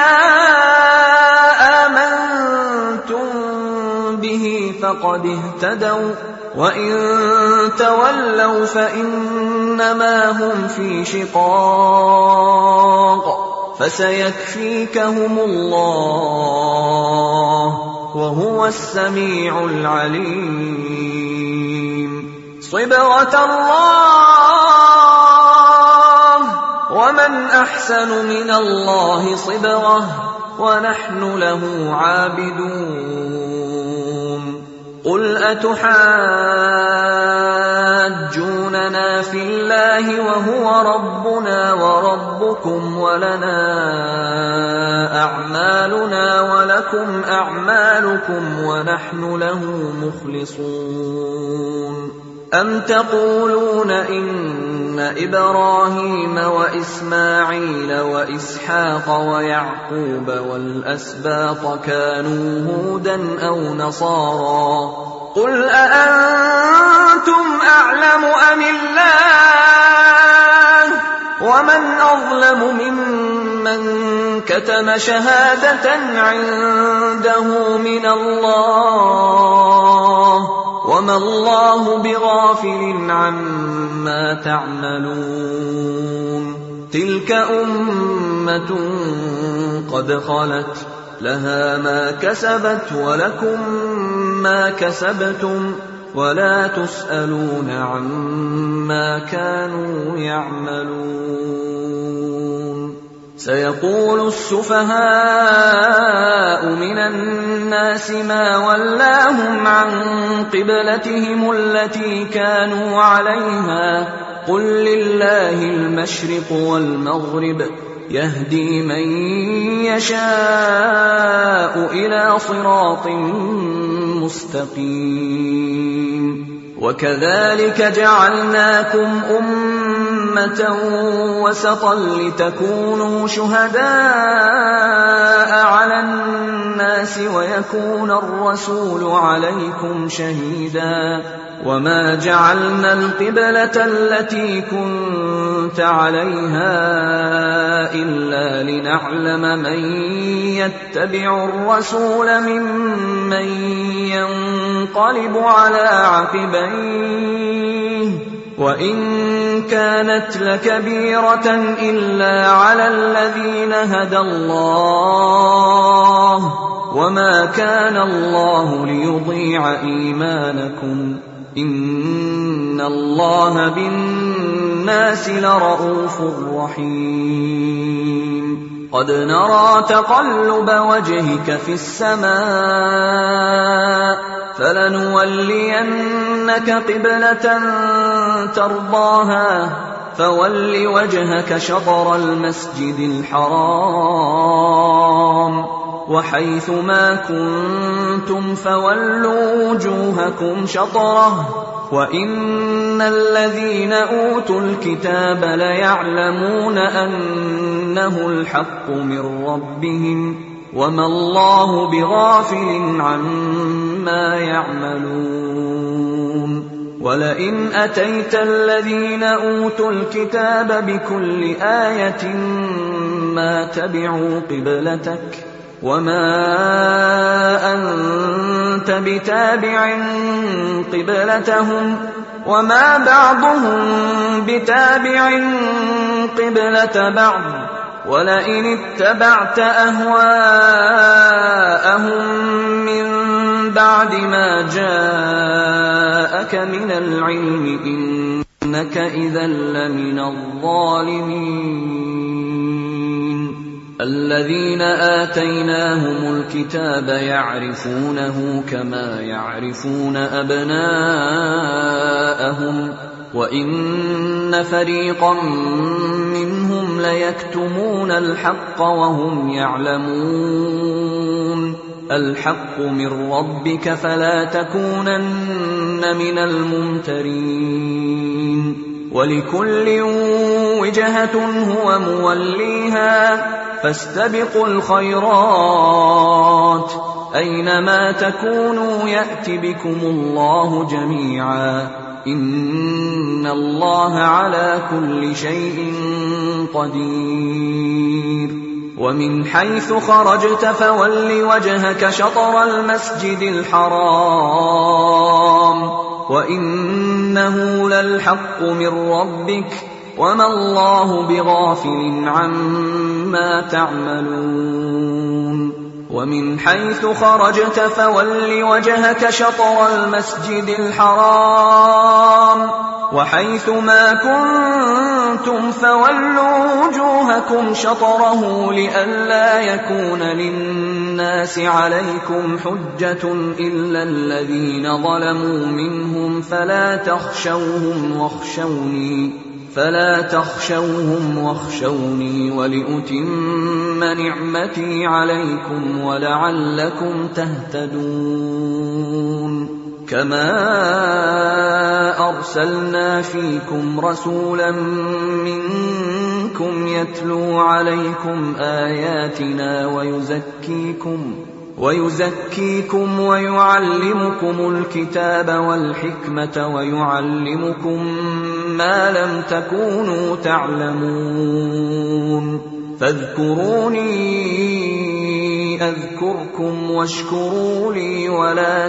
آمنتم به فقد اهتدوا وإن تولوا فإنما هم في شقاق فسيكفيكهم الله وهو السميع العليم صبغة الله ومن أحسن من الله صبغة ونحن له عابدون قل أتحاجوننا في الله وهو ربنا وربكم ولنا أعمالنا ولكم أعمالكم ونحن له مخلصون أم تقولون إن إبراهيم وإسماعيل وإسحاق ويعقوب والأسباط كانوا هودا أو نصارى قل أأنتم أعلم أم الله ومن أظلم ممن كتم شهادة عنده من الله وما الله بغافل عما تعملون تلك أمة قد خلت لها ما كسبت ولكم ما كسبتم ولا تسألون عما كانوا يعملون سيقول السفهاء من الناس ما ولاهم عن قبلتهم التي كانوا عليها قل لله المشرق والمغرب يهدي من يشاء إلى صراط مستقيم وكذلك جعلناكم أمة أمة وسطا لتكونوا شهداء على الناس ويكون الرسول عليكم شهيدا وما جعلنا القبلة التي كنت عليها إلا لنعلم من يتبع الرسول ممن ينقلب على عقبيه وإن كانت لكبيرة إلا على الذين هدى الله وما كان الله ليضيع إيمانكم إن الله بالناس لرءوف رحيم قد نرى تقلب وجهك في السماء فلنولينك قبلة ترضاها فول وجهك شطر المسجد الحرام وحيث ما كنتم فولوا وجوهكم شطره وإن الذين أوتوا الكتاب ليعلمون أنه الحق من ربهم وما الله بغافل عما يعملون ولئن أتيت الذين أوتوا الكتاب بكل آية ما تبعوا قبلتك وما أنت بتابع قبلتهم وما بعضهم بتابع قبلة بعض ولئن اتبعت أهواءهم من بعد ما جاءك من العلم إنك إذا لمن الظالمين الذين آتيناهم الكتاب يعرفونه كما يعرفون أبناءهم وإن فريقا منهم ليكتمون الحق وهم يعلمون الحق من ربك فلا تكونن من الممترين ولكل وجهة هو موليها فاستبقوا الخيرات أينما تكونوا يأت بكم الله جميعا إن الله على كل شيء قدير ومن حيث خرجت فول وجهك شطر المسجد الحرام وإنه للحق من ربك وما الله بغافل عما تعملون ومن حيث خرجت فول وجهك شطر المسجد الحرام وحيث ما كنتم فولوا وجوهكم شطره لئلا يكون للناس عليكم حجة إلا الذين ظلموا منهم فلا تخشوهم واخشوني فلا تخشوهم واخشوني ولأتم نعمتي عليكم ولعلكم تهتدون كما أرسلنا فيكم رسولا منكم يتلو عليكم آياتنا ويزكيكم ويزكيكم ويعلمكم الكتاب والحكمة ويعلمكم ما لم تكونوا تعلمون فاذكروني أذكركم واشكروا لي ولا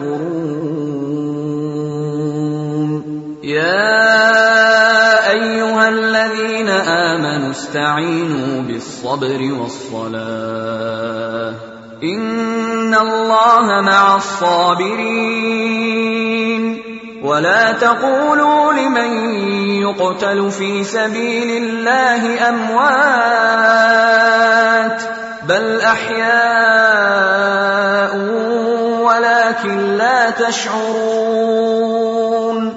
تكفرون يا أيها الذين آمنوا استعينوا بالصبر والصلاة إن الله مع الصابرين ولا تقولوا لمن يقتل في سبيل الله أموات بل أحياء ولكن لا تشعرون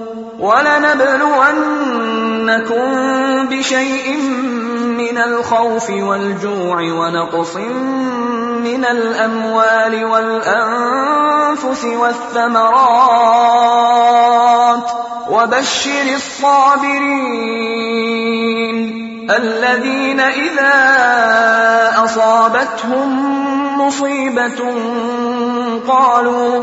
ولنبلونكم بشيء من الخوف والجوع ونقص من الأموال والأنفس والثمرات وبشر الصابرين الذين إذا أصابتهم مصيبة قالوا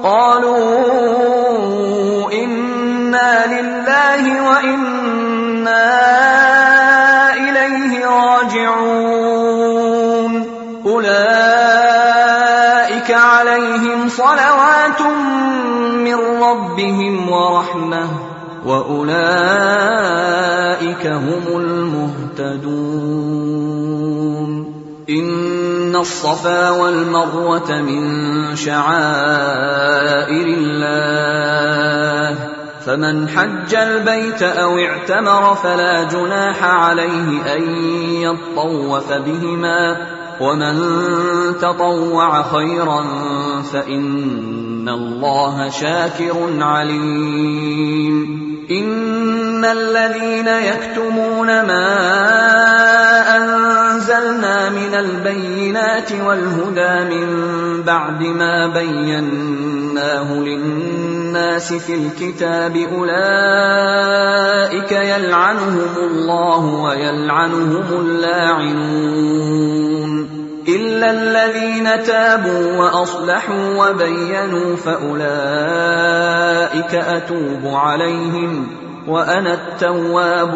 قالوا إنا لله وإنا إليه راجعون أولئك عليهم صلوات من ربهم ورحمة وأولئك هم المهتدون إن الصفا والمروة من شعائر الله فمن حج البيت أو اعتمر فلا جناح عليه أن يطوف بهما ومن تطوع خيرا فإن الله شاكر عليم إن الذين يكتمون ما أنزلنا من البينات والهدى من بعد ما بيناه للناس في الكتاب أولئك يلعنهم الله ويلعنهم اللاعنون إلا الذين تابوا وأصلحوا وبينوا فأولئك أتوب عليهم وأنا التواب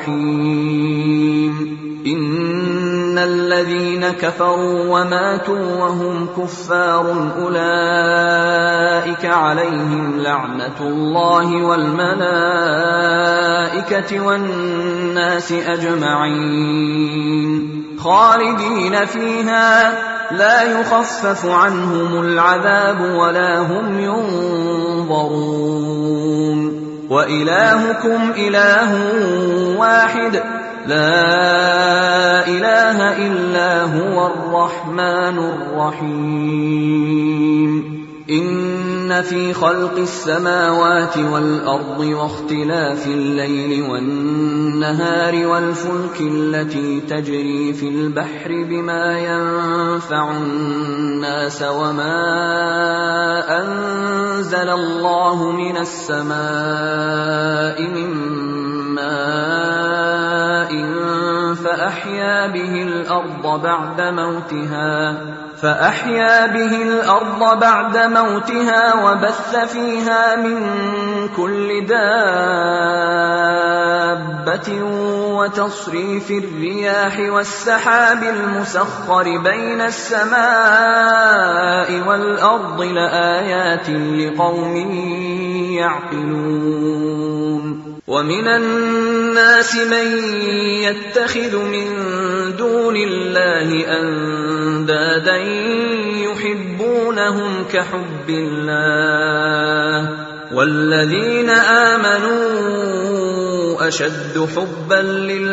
الرحيم إن الذين كفروا وماتوا وهم كفار أولئك عليهم لعنة الله والملائكة والناس أجمعين خالدين فيها لا يخفف عنهم العذاب ولا هم ينظرون وإلهكم إله واحد لا إله إلا هو الرحمن الرحيم إن في خلق السماوات والأرض واختلاف الليل والنهار والفلك التي تجري في البحر بما ينفع الناس وما أنزل الله من السماء من ماء فأحيا به الأرض بعد موتها فأحيا به الأرض بعد موتها وبث فيها من كل دابة وتصريف الرياح والسحاب المسخر بين السماء والأرض لآيات لقوم يعقلون ومن الناس من يتخذ من دون الله أندادا يحبونهم كحب الله والذين آمنوا أشد حبا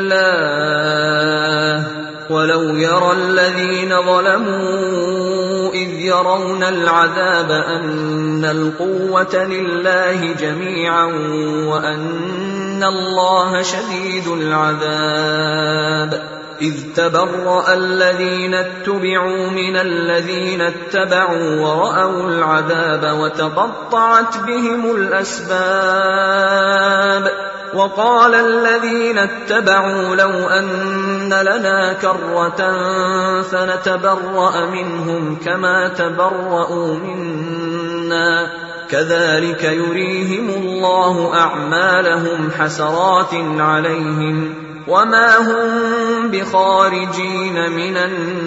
لله ولو يرى الذين ظلموا إذ يرون العذاب أن القوة لله جميعا وأن الله شديد العذاب إذ تبرأ الذين اتبعوا من الذين اتبعوا ورأوا العذاب وتقطعت بهم الأسباب وقال الذين اتبعوا لو أن لنا كرة فنتبرأ منهم كما تبرأوا منا كذلك يريهم الله أعمالهم حسرات عليهم وما هم بخارجين من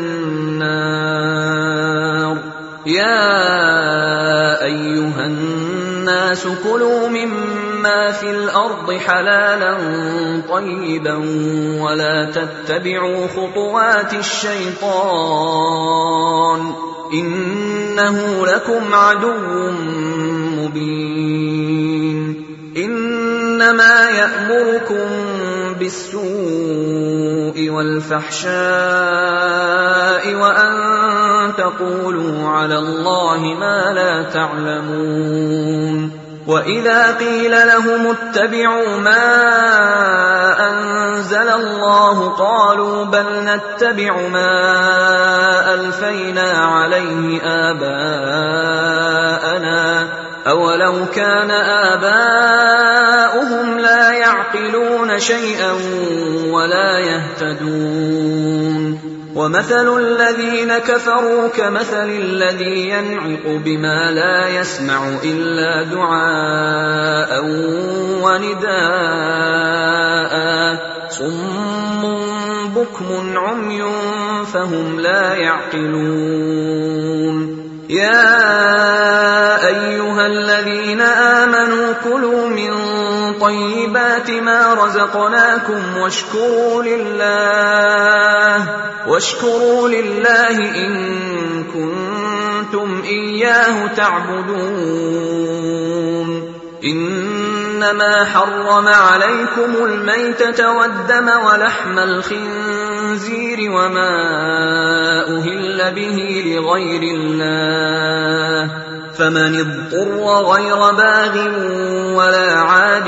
النار يا أيها الناس كلوا مما في الأرض حلالا طيبا ولا تتبعوا خطوات الشيطان إنه لكم عدو مبين إنما يأمركم بالسوء والفحشاء وأن تقولوا على الله ما لا تعلمون وإذا قيل لهم اتبعوا ما أنزل الله قالوا بل نتبع ما ألفينا عليه آباءنا أولو كان آباؤهم لا يعقلون شيئا ولا يهتدون ومثل الذين كفروا كمثل الذي ينعق بما لا يسمع إلا دعاء ونداء صم بكم عمي فهم لا يعقلون يا أيها الذين آمنوا كلوا من طيبات ما رزقناكم واشكروا لله واشكروا لله إن كنتم إياه تعبدون إنما حرم عليكم الميتة والدم ولحم الخنزير وما أهل به لغير الله فمن اضطر غير باغ ولا عاد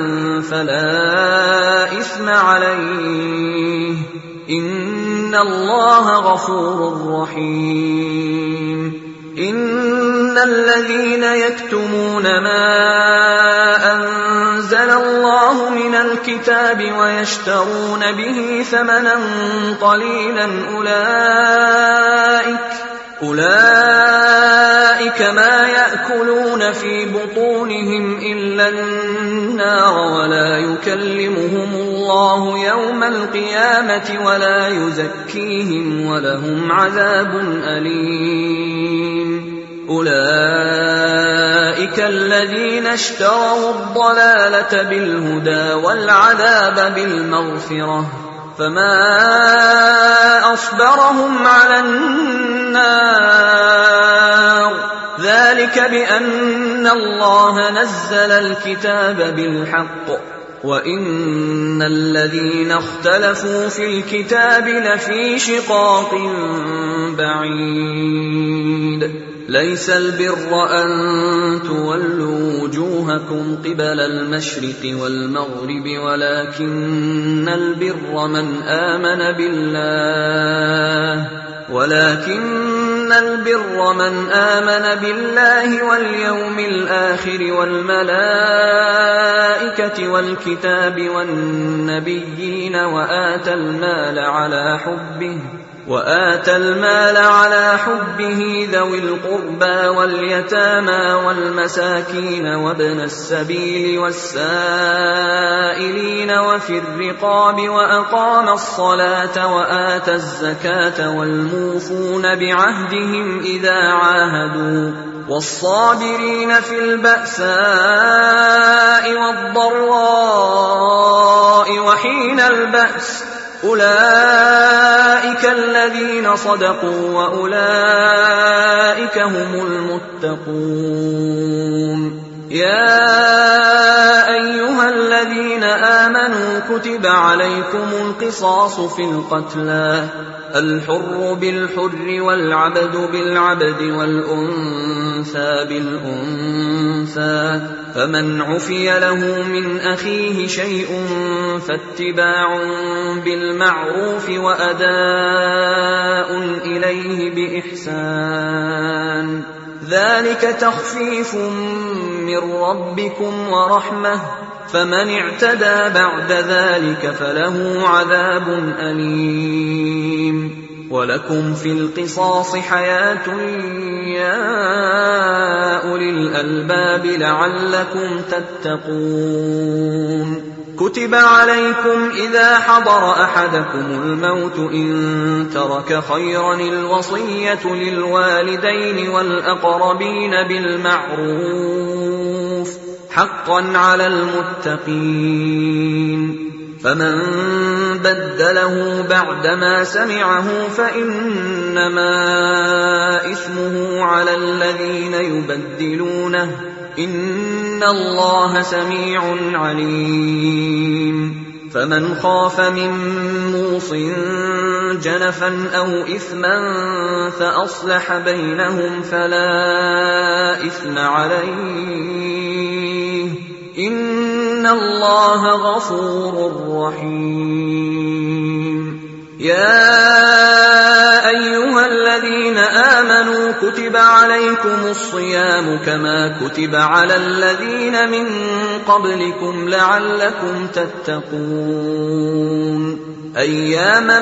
فلا إثم عليه إن الله غفور رحيم إن الذين يكتمون ما أنزل الله من الكتاب ويشترون به ثمنا قليلا أولئك أولئك ما يأكلون في بطونهم إلا النار ولا يكلمهم الله يوم القيامة ولا يزكيهم ولهم عذاب أليم أولئك الذين اشتروا الضلالة بالهدى والعذاب بالمغفرة فما أصبرهم على النار ذلك بأن الله نزل الكتاب بالحق وإن الذين اختلفوا في الكتاب لفي شقاق بعيد ليس البر أن تولوا وجوهكم قبل المشرق والمغرب ولكن البر من آمن بالله ولكن البر من آمن بالله واليوم الآخر والملائكة والكتاب والنبيين وآتى المال على حبه وآتى المال على حبه ذوي القربى واليتامى والمساكين وابن السبيل والسائلين وفي الرقاب وأقام الصلاة وآتى الزكاة والموفون بعهدهم إذا عاهدوا والصابرين في البأساء والضراء وحين البأس أولئك الذين صدقوا وأولئك هم المتقون يا أيها الذين آمنوا كتب عليكم القصاص في القتلى الحر بالحر والعبد بالعبد والأنثى بالأنثى فمن عفي له من أخيه شيء فاتباع بالمعروف وأداء إليه بإحسان ذلك تخفيف من ربكم ورحمة فمن اعتدى بعد ذلك فله عذاب أليم ولكم في القصاص حياة يا أولي الألباب لعلكم تتقون كتب عليكم إذا حضر أحدكم الموت إن ترك خيرا الوصية للوالدين والأقربين بالمعروف حقا على المتقين فمن بدله بعدما سمعه فإنما إثمه على الذين يبدلونه إن الله سميع عليم فمن خاف من موص جنفا أو إثما فأصلح بينهم فلا إثم عليه إن الله غفور رحيم يا أيها الذين آمنوا كتب عليكم الصيام كما كتب على الذين من قبلكم لعلكم تتقون أياما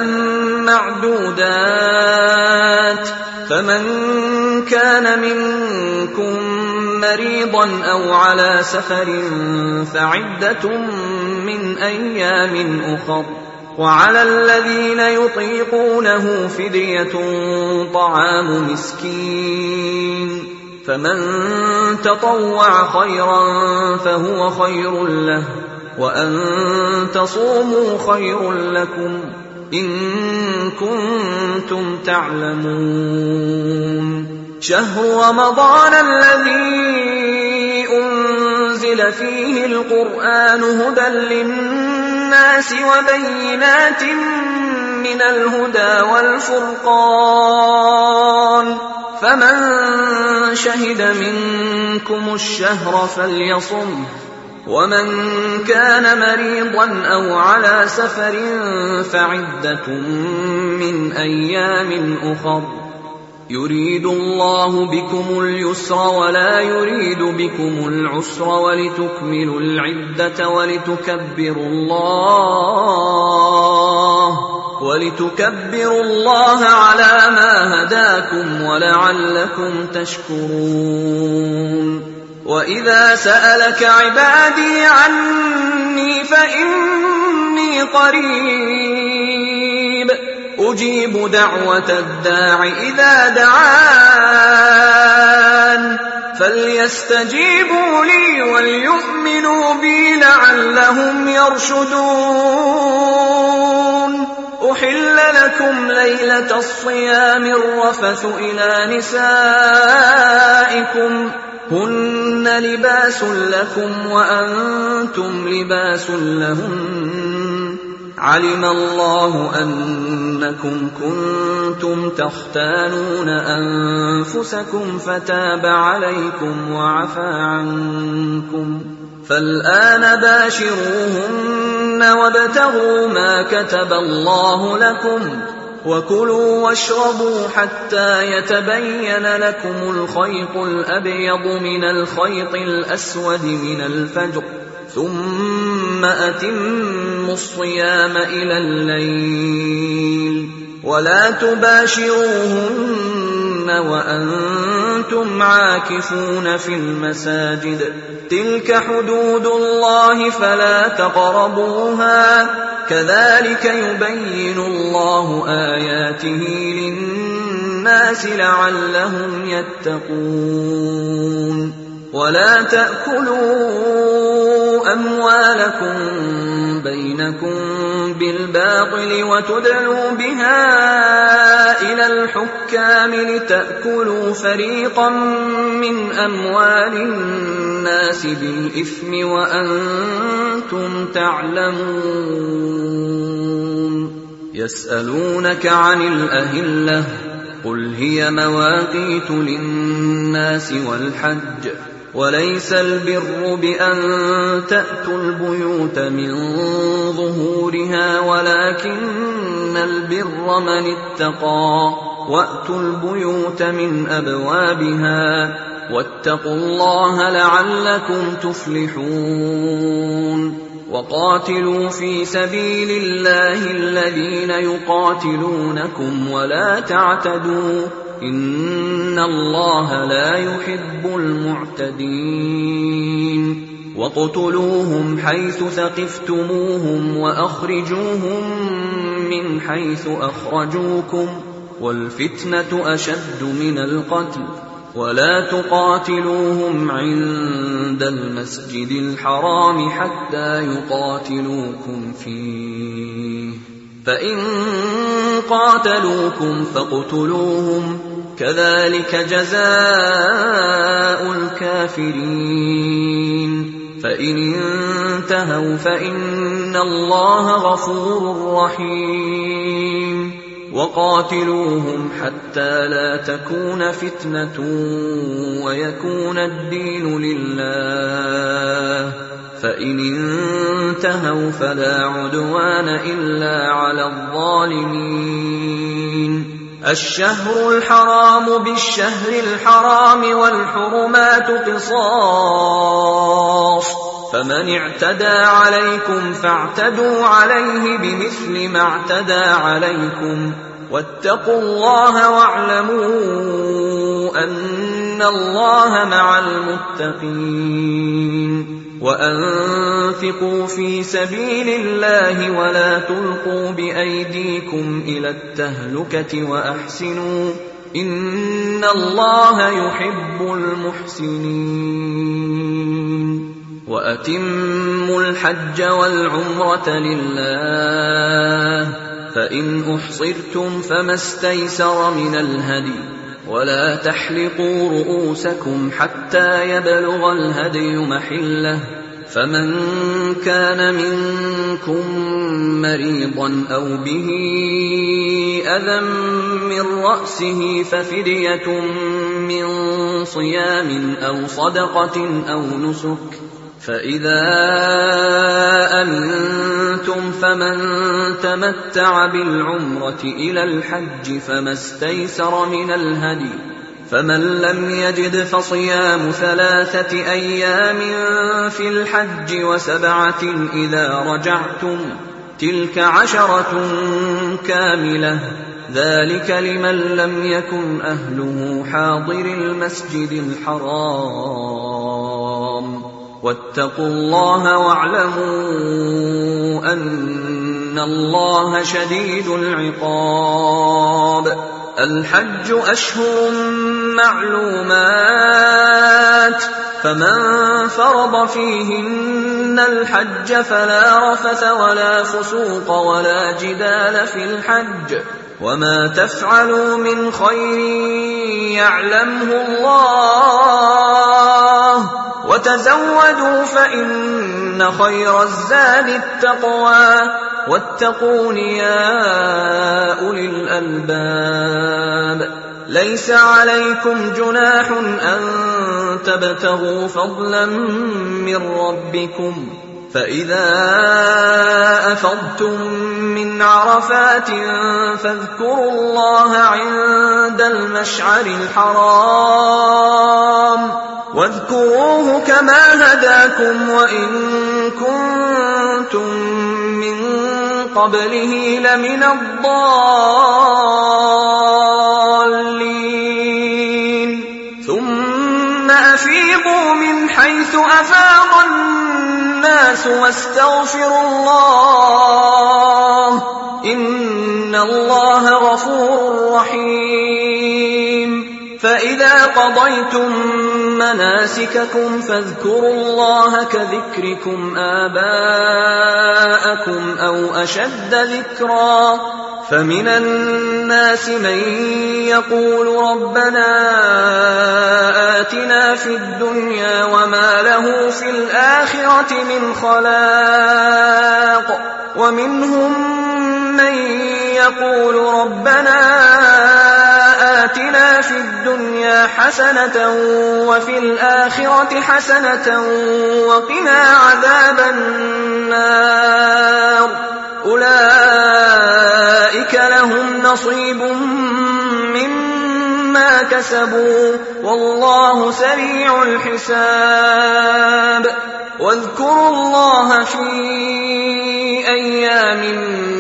معدودات فمن كان منكم مريضا أو على سفر فعدة من أيام أخر وعلى الذين يطيقونه فدية طعام مسكين فمن تطوع خيرا فهو خير له وأن تصوموا خير لكم إن كنتم تعلمون شهر رمضان الذي أنزل فيه القرآن هدى للناس وبينات من الهدى والفرقان فمن شهد منكم الشهر فليصمه ومن كان مريضا أو على سفر فعدة من أيام أخر يريد الله بكم اليسر ولا يريد بكم العسر ولتكملوا العدة ولتكبروا الله ولتكبروا الله على ما هداكم ولعلكم تشكرون وإذا سألك عبادي عني فإني قريب أجيب دعوة الداع إذا دعان فليستجيبوا لي وليؤمنوا بي لعلهم يرشدون أحل لكم ليلة الصيام الرفث إلى نسائكم هن لباس لكم وأنتم لباس لهن علم الله أنكم كنتم تختانون أنفسكم فتاب عليكم وعفى عنكم فالآن باشروهن وابتغوا ما كتب الله لكم وكلوا واشربوا حتى يتبين لكم الخيط الأبيض من الخيط الأسود من الفجر ثم أتموا الصيام إلى الليل ولا تباشروهن وأنتم عاكفون في المساجد تلك حدود الله فلا تقربوها كذلك يبين الله آياته للناس لعلهم يتقون ولا تأكلوا أموالكم بينكم بالباطل وتدلوا بها إلى الحكام لتأكلوا فريقا من أموال الناس بالإثم وأنتم تعلمون يسألونك عن الأهلة قل هي مواقيت للناس والحج وليس البر بأن تأتوا البيوت من ظهورها ولكن البر من اتقى وأتوا البيوت من أبوابها واتقوا الله لعلكم تفلحون وقاتلوا في سبيل الله الذين يقاتلونكم ولا تعتدوا إن الله لا يحب المعتدين واقتلوهم حيث ثقفتموهم وأخرجوهم من حيث أخرجوكم والفتنة أشد من القتل ولا تقاتلوهم عند المسجد الحرام حتى يقاتلوكم فيه فإن قاتلوكم فاقتلوهم كذلك جزاء الكافرين فإن انتهوا فإن الله غفور رحيم وقاتلوهم حتى لا تكون فتنة ويكون الدين لله فإن انتهوا فلا عدوان إلا على الظالمين الشهر الحرام بالشهر الحرام والحرمات قصاص، فمن اعتدى عليكم فاعتدوا عليه بمثل ما اعتدى عليكم، واتقوا الله واعلموا أن الله مع المتقين. وأنفقوا في سبيل الله ولا تلقوا بأيديكم إلى التهلكة وأحسنوا إن الله يحب المحسنين. وأتموا الحج والعمرة لله، فإن أحصرتم فما استيسر من الهدي، ولا تحلقوا رؤوسكم حتى يبلغ الهدي محله، فمن كان منكم مريضا أو به أذى من رأسه ففدية من صيام أو صدقة أو نسك، فإذا أمنتم فمن تمتع بالعمرة إلى الحج فما استيسر من الهدي، فمن لم يجد فصيام ثلاثة أيام في الحج وسبعة إذا رجعتم، تلك عشرة كاملة، ذلك لمن لم يكن أهله حاضر المسجد الحرام. واتقوا الله واعلموا أن الله شديد العقاب. الحج أشهر معلومات، فمن فرض فيهن الحج فلا رفث ولا فسوق ولا جدال في الحج، وما تفعلوا من خير يعلمه الله، وتزودوا فإن خير الزاد التقوى، واتقون يا أولي الألباب. ليس عليكم جناح أن تبتغوا فضلا من ربكم، فإذا أفضتم من عرفات فاذكروا الله عند المشعر الحرام، واذكروه كما هداكم وإن كنتم من قبله لمن الضالين. ثم أفيضوا من حيث أفاض الناس واستغفروا الله إن الله غفور رحيم. فإذا قضيتم مناسككم فاذكروا الله كذكركم آباءكم أو أشد ذكرا، فمن الناس من يقول ربنا آتنا في الدنيا وما له في الآخرة من خلاق، ومنهم من يقول ربنا آتنا في الدنيا حسنة وفي الآخرة حسنة وقنا عذاب النار. أولئك لهم نصيب مما كسبوا والله سريع الحساب. واذكروا الله في أيام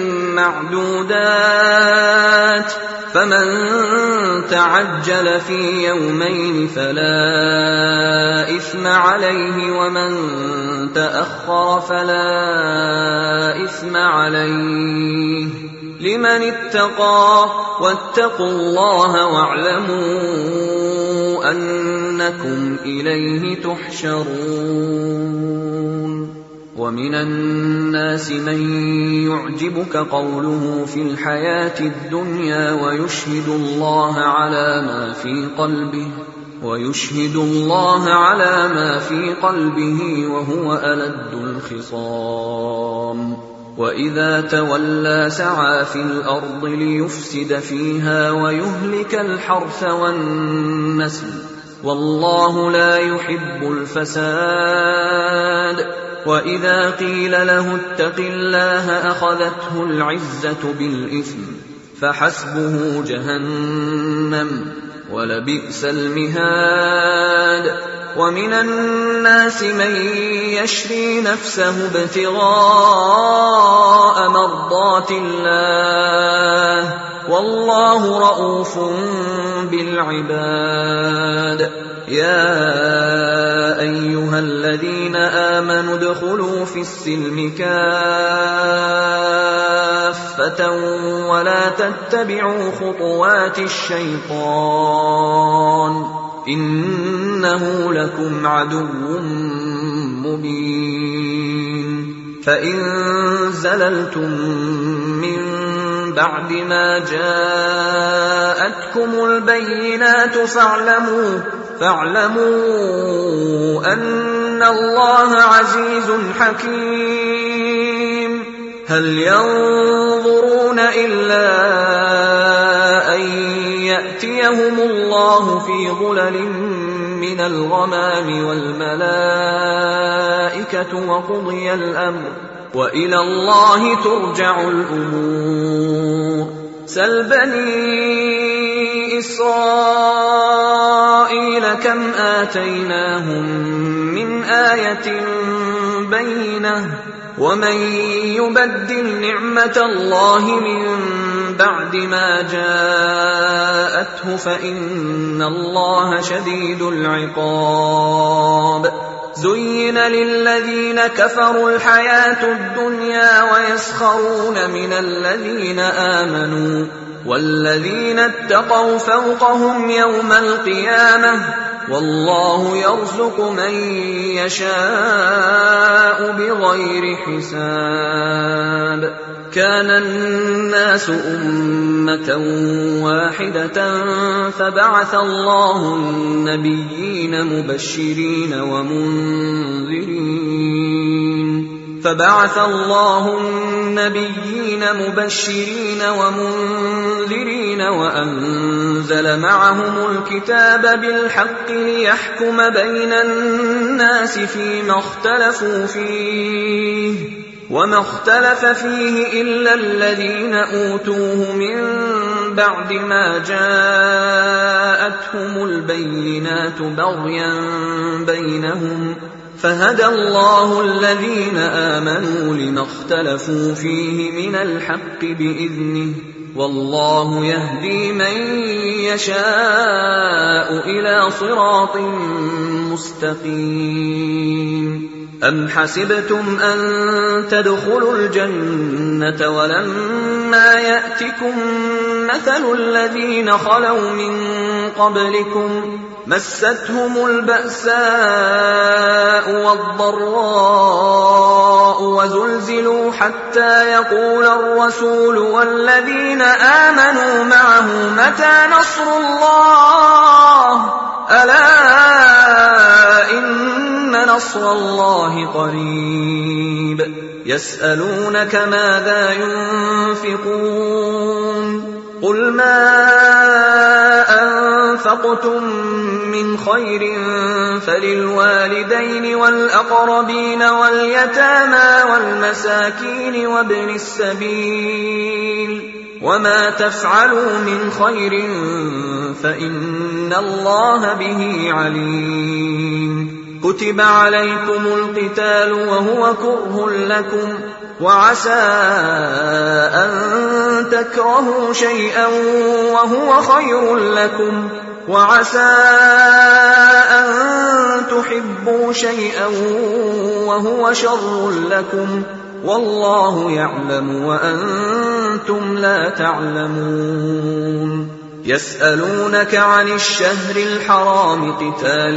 معدودات، فمن تعجل في يومين فلا إثم عليه ومن تأخر فلا إثم عليه لمن اتقى. واتقوا الله واعلموا أنكم إليه تحشرون. ومن الناس من يعجبك قوله في الحياة الدنيا ويشهد الله على ما في قلبه ويشهد الله على ما في قلبه وهو ألد الخصام. وإذا تولى سعى في الأرض ليفسد فيها ويهلك الحرث والنسل والله لا يحب الفساد. وإذا قيل له اتق الله أخذته العزة بالإثم فحسبه جهنم ولبئس المهاد. ومن الناس من يشري نفسه ابتغاء مرضات الله والله رءوف بالعباد. يا أيها الذين آمنوا ادخلوا في السلم كافة ولا تتبعوا خطوات الشيطان إنه لكم عدو مبين. فإن زللتم من بعد ما جاءتكم البينات فاعلموا فاعلموا أن الله عزيز حكيم. هل ينظرون إلا أن يأتيهم الله في ظلل من الغمام والملائكة وقضي الأمر وإلى الله ترجع الأمور. سل بني إسرائيل كم آتيناهم من آية بينة ومن يبدل نعمة الله من بعد ما جاءته فإن الله شديد العقاب. زين للذين كفروا الحياة الدنيا ويسخرون من الذين آمنوا والذين اتقوا فوقهم يوم القيامة والله يرزق من يشاء بغير حساب. كان الناس أمة واحدة فبعث الله النبيين مبشرين ومنذرين فبعث الله النبيين مبشرين ومنذرين وأنزل معهم الكتاب بالحق ليحكم بين الناس فيما اختلفوا فيه وما اختلف فيه إلا الذين أوتوه من بعد ما جاءتهم البينات بغيا بينهم فهدى الله الذين آمنوا لما اختلفوا فيه من الحق بإذنه والله يهدي من يشاء إلى صراط مستقيم. أم حسبتم أن تدخلوا الجنة ولما يأتكم مثل الذين خلوا من قبلكم مستهم البأساء والضراء وزلزلوا حتى يقول الرسول والذين آمنوا معه متى نصر الله ألا إن نصر الله قريب. يسألونك ماذا ينفقون قل ما أنفقتم من خير فللوالدين والأقربين واليتامى والمساكين وابن السبيل وما تفعلوا من خير فإن الله به عليم. كتب عليكم القتال وهو كره لكم وعسى أن تكرهوا شيئا وهو خير لكم وعسى أن تحبوا شيئا وهو شر لكم والله يعلم وأنتم لا تعلمون. يسألونك عن الشهر الحرام قتال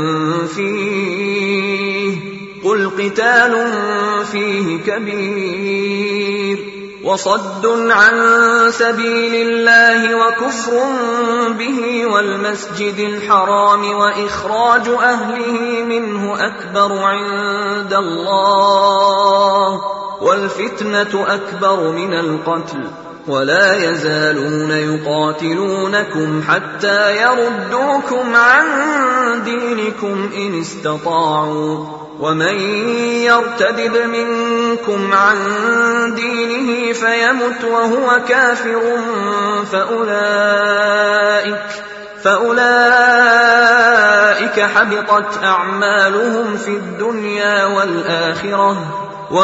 فيه قل قتال فيه كبير وصد عن سبيل الله وكفر به والمسجد الحرام وإخراج أهله منه أكبر عند الله والفتنة أكبر من القتل ولا يزالون يقاتلونكم حتى يردوكم عن دينكم إن استطاعوا ومن يرتد منكم عن دينه فيمت وهو كافر فأولئك, فأولئك حبطت أعمالهم في الدنيا والآخرة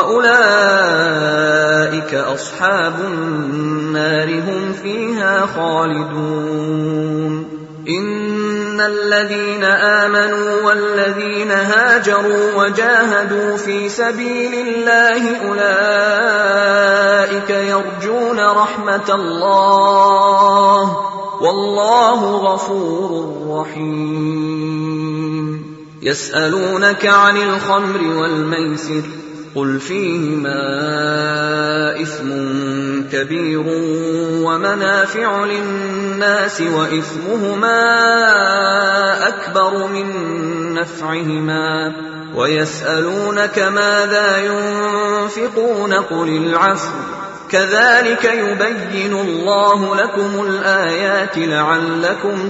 وأولئك أصحاب النار هم فيها خالدون. إن الذين آمنوا والذين هاجروا وجاهدوا في سبيل الله أولئك يرجون رحمة الله والله غفور رحيم. يسألونك عن الخمر والميسر قل فيهما إثم كبير ومنافع للناس وإثمهما أكبر من نفعهما ويسألونك ماذا ينفقون قل العفو كذلك يبين الله لكم الآيات لعلكم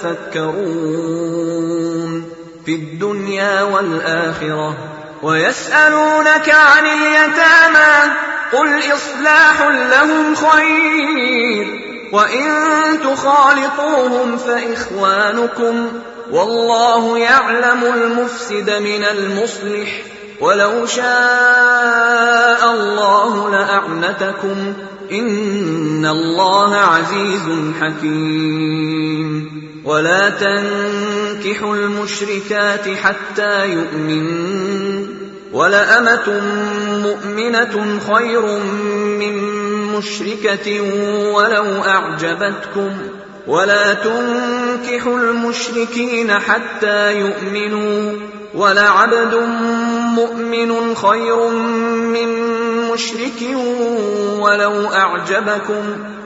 تتفكرون في الدنيا والآخرة. ويسألونك عن اليتامى قل إصلاح لهم خير وإن تخالطوهم فإخوانكم والله يعلم المفسد من المصلح ولو شاء الله لأعنتكم إن الله عزيز حكيم. ولا تنكحوا المشركات حتى يؤمنن ولأمة مؤمنة خير من مشركة ولو أعجبتكم ولا تنكحوا المشركين حتى يؤمنوا ولعبد مؤمن خير من مشرك ولو أعجبكم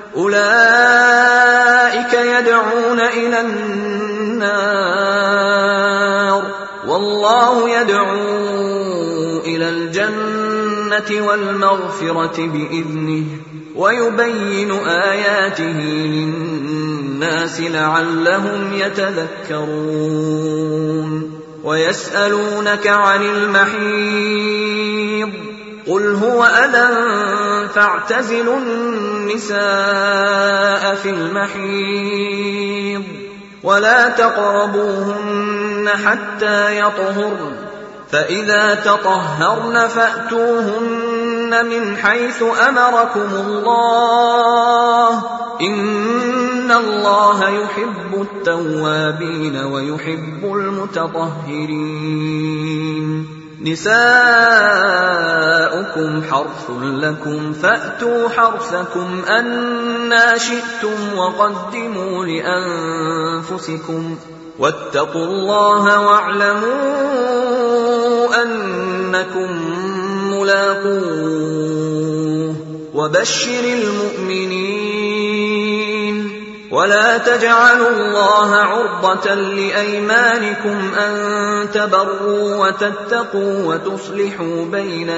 أولئك يدعون إلى النار والله يدعو إلى الجنة والمغفرة بإذنه ويبين آياته للناس لعلهم يتذكرون. ويسألونك عن المحيض قل هو أذى فاعتزلوا النساء في المحيض ولا تقربوهن حتى يطهرن فإذا تطهرن فأتوهن من حيث أمركم الله إن الله يحب التوابين ويحب المتطهرين. نساؤكم حرث لكم فأتوا حرثكم أنى شئتم وقدموا لأنفسكم واتقوا الله واعلموا أنكم ملاقوه وبشر المؤمنين. ولا تجعلوا الله عرضة لأيمانكم أن تبروا وتتقوا وتصلحوا بين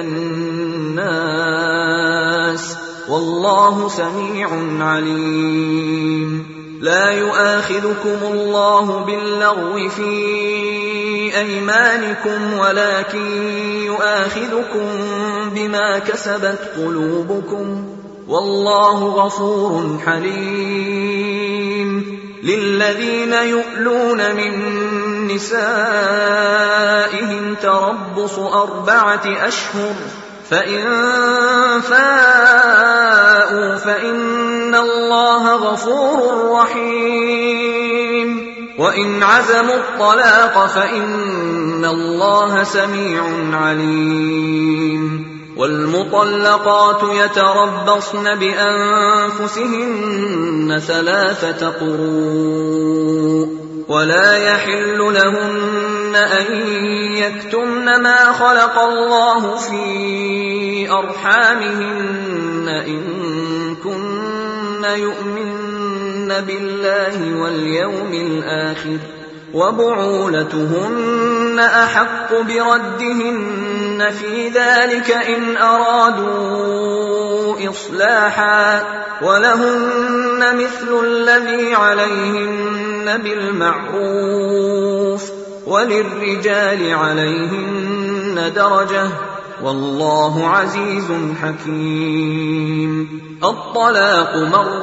الناس والله سميع عليم. لا يؤاخذكم الله باللغو في أيمانكم ولكن يؤاخذكم بما كسبت قلوبكم والله غفور حليم. للذين يؤلون من نسائهم تربص أربعة أشهر فإن فاءوا فإن الله غفور رحيم وإن عزموا الطلاق فإن الله سميع عليم. والمطلقات يتربصن بأنفسهن ثلاثة قروء ولا يحل لهن أن يكتمن ما خلق الله في أرحامهن إن كن يؤمن بالله واليوم الآخر وبعولتهن أحق بردهن في ذلك إن أرادوا إصلاحا ولهن مثل الذي عليهن بالمعروف وللرجال عليهن درجة والله عزيز حكيم. الطلاق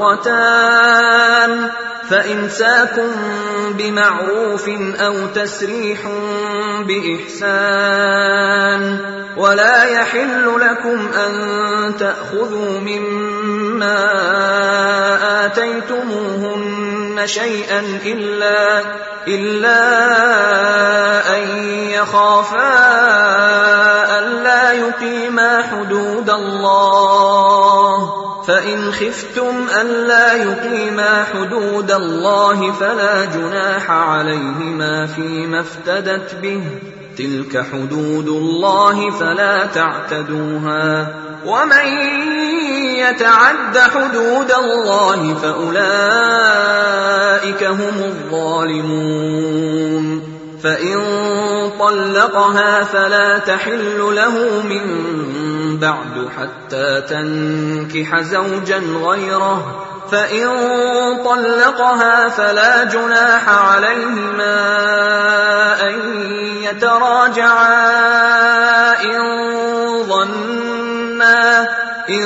مرتان فإمساك بمعروف أو تسريح بإحسان ولا يحل لكم أن تأخذوا مما آتيتموهن شيئا إلا, إلا أن يخافا ألا يقيما حدود الله فإن خفتم ألا يقيما حدود الله فلا جناح عليهما فيما افتدت به تلك حدود الله فلا تعتدوها ومن يتعد حدود الله فأولئك هم الظالمون. فإن طلقها فلا تحل له من بعد حتى تنكح زوجا غيره فإن طلقها فلا جناح عليهما أن يتراجعا إن ظنا إن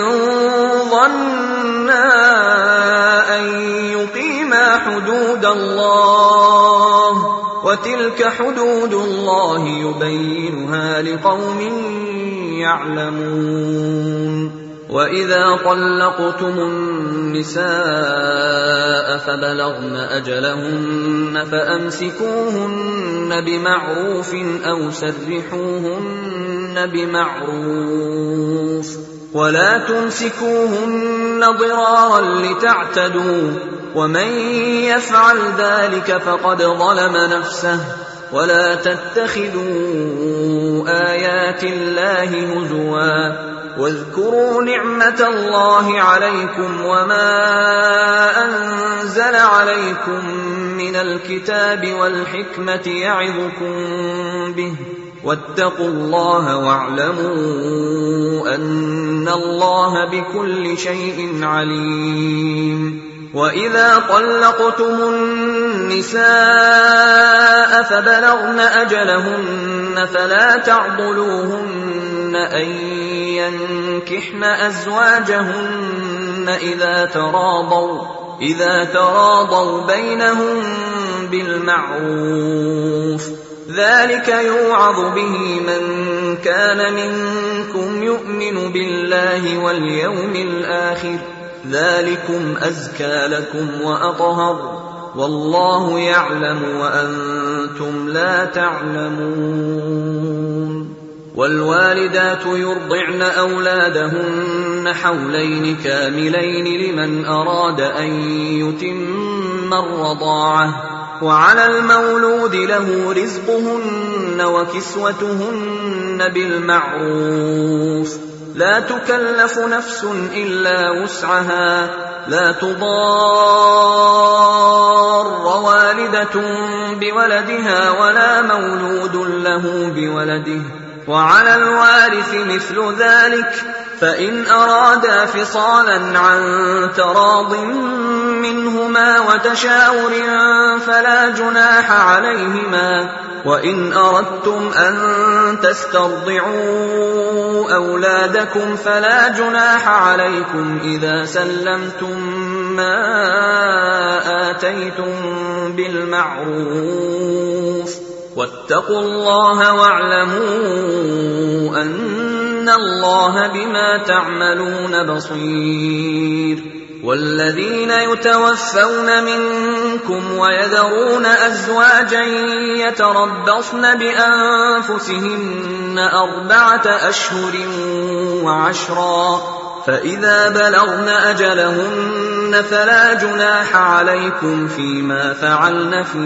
ظنا أن يقيما حدود الله وتلك حدود الله يبينها لقوم يعلمون. وإذا طلقتم النساء فبلغن أجلهن فأمسكوهن بمعروف أو سرحوهن بمعروف ولا تمسكوهن ضرارا لتعتدوا ومن يفعل ذلك فقد ظلم نفسه ولا تتخذوا آيات الله هزوا واذكروا نعمة الله عليكم وما أنزل عليكم من الكتاب والحكمة يعظكم به واتقوا الله واعلموا أن الله بكل شيء عليم. وإذا طلقتم النساء فبلغن أجلهن فلا تعضلوهن أن ينكحن أزواجهن إذا تراضوا إذا تراضوا بينهم بالمعروف ذلك يوعظ به من كان منكم يؤمن بالله واليوم الآخر ذلكم أزكى لكم وأطهر والله يعلم وأنتم لا تعلمون. والوالدات يرضعن أولادهن حولين كاملين لمن أراد أن يتم الرضاعة وعلى المولود له رزقهن وكسوتهن بالمعروف لا تكلف نفس إلا وسعها لا تضار والدة بولدها ولا مولود له بولده وعلى الوارث مثل ذلك فإن أرادا فصالا عن تراض منهما وتشاور فلا جناح عليهما وإن أردتم أن تسترضعوا أولادكم فلا جناح عليكم إذا سلمتم ما آتيتم بالمعروف واتقوا الله واعلموا أن الله بما تعملون بصير. والذين يتوفون منكم ويذرون أزواجا يتربصن بأنفسهن أربعة أشهر وعشرا فإذا بلغن أجلهن فلا جناح عليكم فيما فعلن في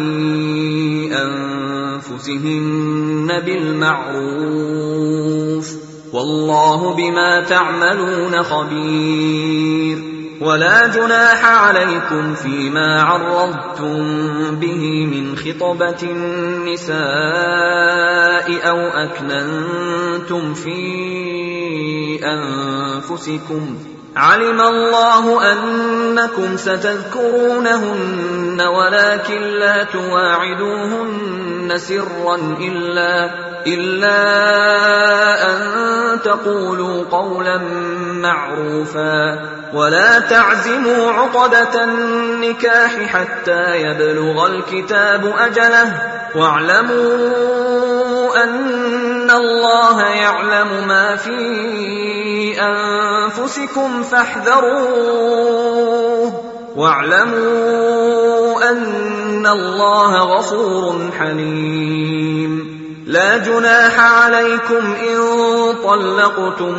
أنفسهن بالمعروف والله بما تعملون خبير. ولا جناح عليكم فيما عرضتم به من خطبة النساء أو أكننتم في أنفسكم علم الله أنكم ستذكرونهن ولكن لا تواعدوهن سرا إلا, إلا أن تقولوا قولا معروفا ولا تعزموا عقدة النكاح حتى يبلغ الكتاب أجله واعلموا أن الله يعلم ما في أنفسكم فاحذروه واعلموا أن الله غفور حليم لا جناح عليكم إن طلقتم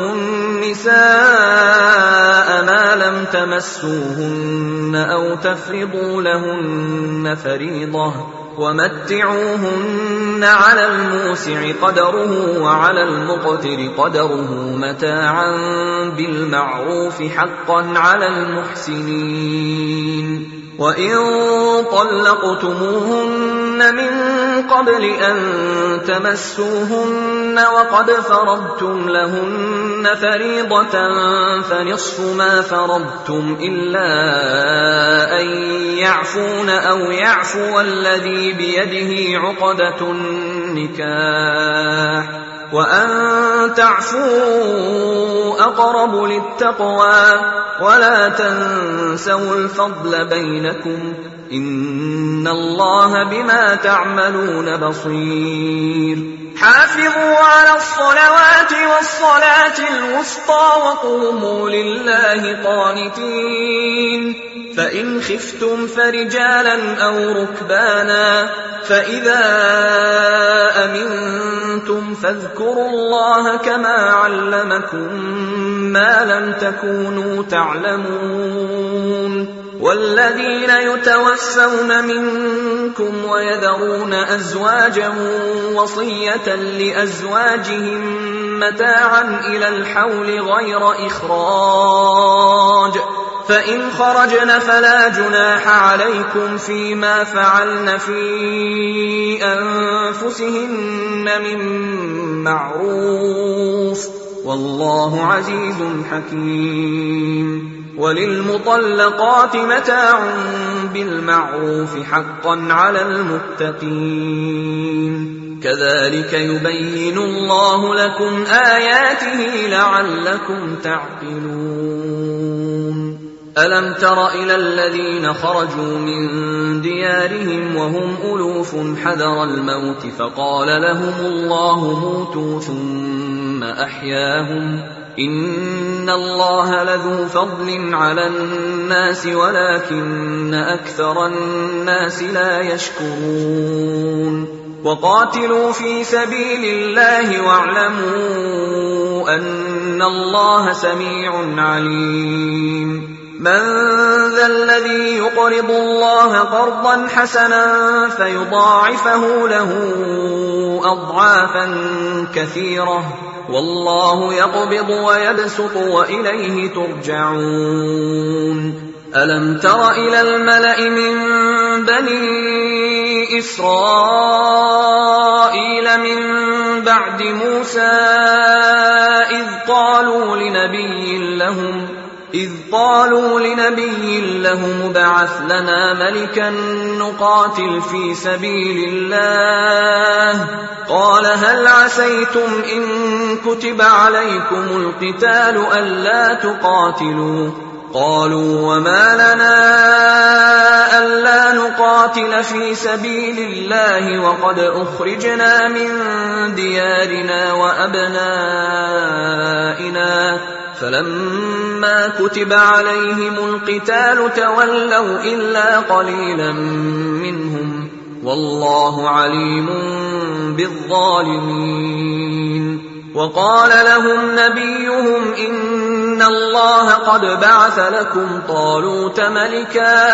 النساء ما لم تمسوهن أو تفرضوا لهن فريضة ومتعوهن على الموسع قدره وعلى المقتر قدره متاعا بالمعروف حقا على المحسنين وإن طلقتموهن من قبل أن تمسوهن وقد فرضتم لهن فريضة فنصف ما فرضتم إلا أن يعفون أو يعفو الذي بيده عقدة النكاح وأن تعفوا أقرب للتقوى ولا تنسوا الفضل بينكم إن الله بما تعملون بصير حافظوا على الصلوات والصلاة الوسطى وقوموا لله قانتين فإن خفتم فرجالا أو ركبانا فإذا أمنتم فاذكروا الله كما علمكم ما لم تكونوا تعلمون والذين يتوفون منكم ويذرون أزواجا وصية لأزواجهم متاعا إلى الحول غير إخراج فإن خرجن فلا جناح عليكم فيما فعلن في أنفسهن من معروف والله عزيز حكيم وللمطلقات متاع بالمعروف حقا على المتقين كذلك يبين الله لكم آياته لعلكم تعقلون ألم تر إلى الذين خرجوا من ديارهم وهم ألوف حذر الموت فقال لهم الله موتوا ثم أحياهم إن الله لذو فضل على الناس ولكن أكثر الناس لا يشكرون وقاتلوا في سبيل الله واعلموا أن الله سميع عليم من ذا الذي يقرض الله قرضا حسنا فيضاعفه له أضعافا كثيرة والله يقبض ويبسط وإليه ترجعون ألم تر إلى الملأ من بني إسرائيل من بعد موسى إذ قالوا لنبي لهم إذ قالوا لنبي لهم ابعث لنا ملكا نقاتل في سبيل الله قال هل عسيتم إن كتب عليكم القتال ألا تقاتلوا قالوا وما لنا ألا نقاتل في سبيل الله وقد أخرجنا من ديارنا وأبنائنا فلما كتب عليهم القتال تولوا إلا قليلا منهم والله عليم بالظالمين وقال لهم نبيهم إن الله قد بعث لكم طالوت ملكا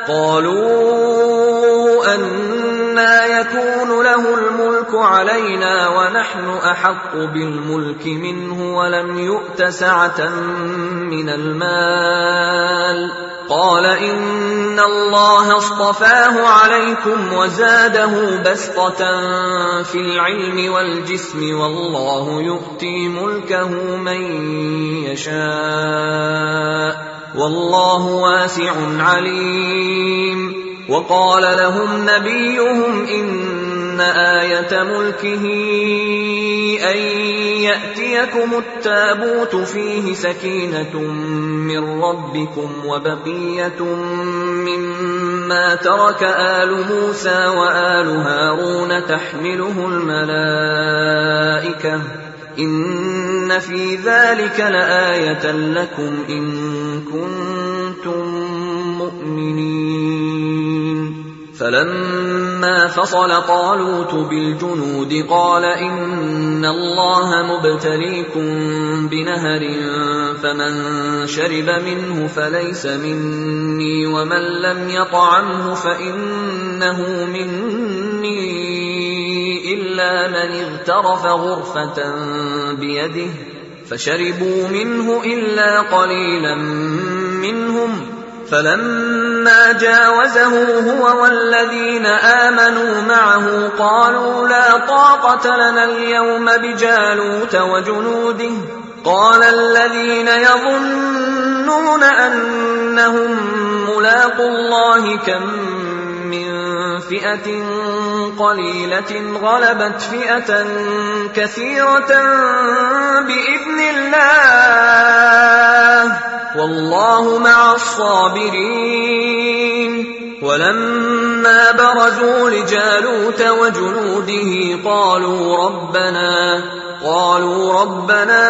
قالوا أنى يكون له الملك علينا ونحن أحق بالملك منه ولم يؤت سعة من المال قال إن الله اصطفاه عليكم وزاده بسطة في العلم والجسم والله يؤتي ملكه من يشاء والله واسع عليم. وقال لهم نبيهم إن آية ملكه أن يأتيكم التابوت فيه سكينة من ربكم وبقية مما ترك آل موسى وآل هارون تحمله الملائكة إن في ذلك لآية لكم إن كنتم مؤمنين. فلما فصل طالوت بالجنود قال إن الله مبتليكم بنهر فمن شرب منه فليس مني ومن لم يطعمه فإنه مني إلا من اغترف غرفة بيده فشربوا منه إلا قليلا منهم فلما جاوزه هو والذين آمنوا معه قالوا لا طاقة لنا اليوم بجالوت وجنوده. قال الذين يظنون أنهم ملاقو الله كم من فئة قليلة غلبت فئة كثيرة بإذن الله والله مع الصابرين. ولما برزوا لجالوت وجنوده قالوا ربنا قالوا ربنا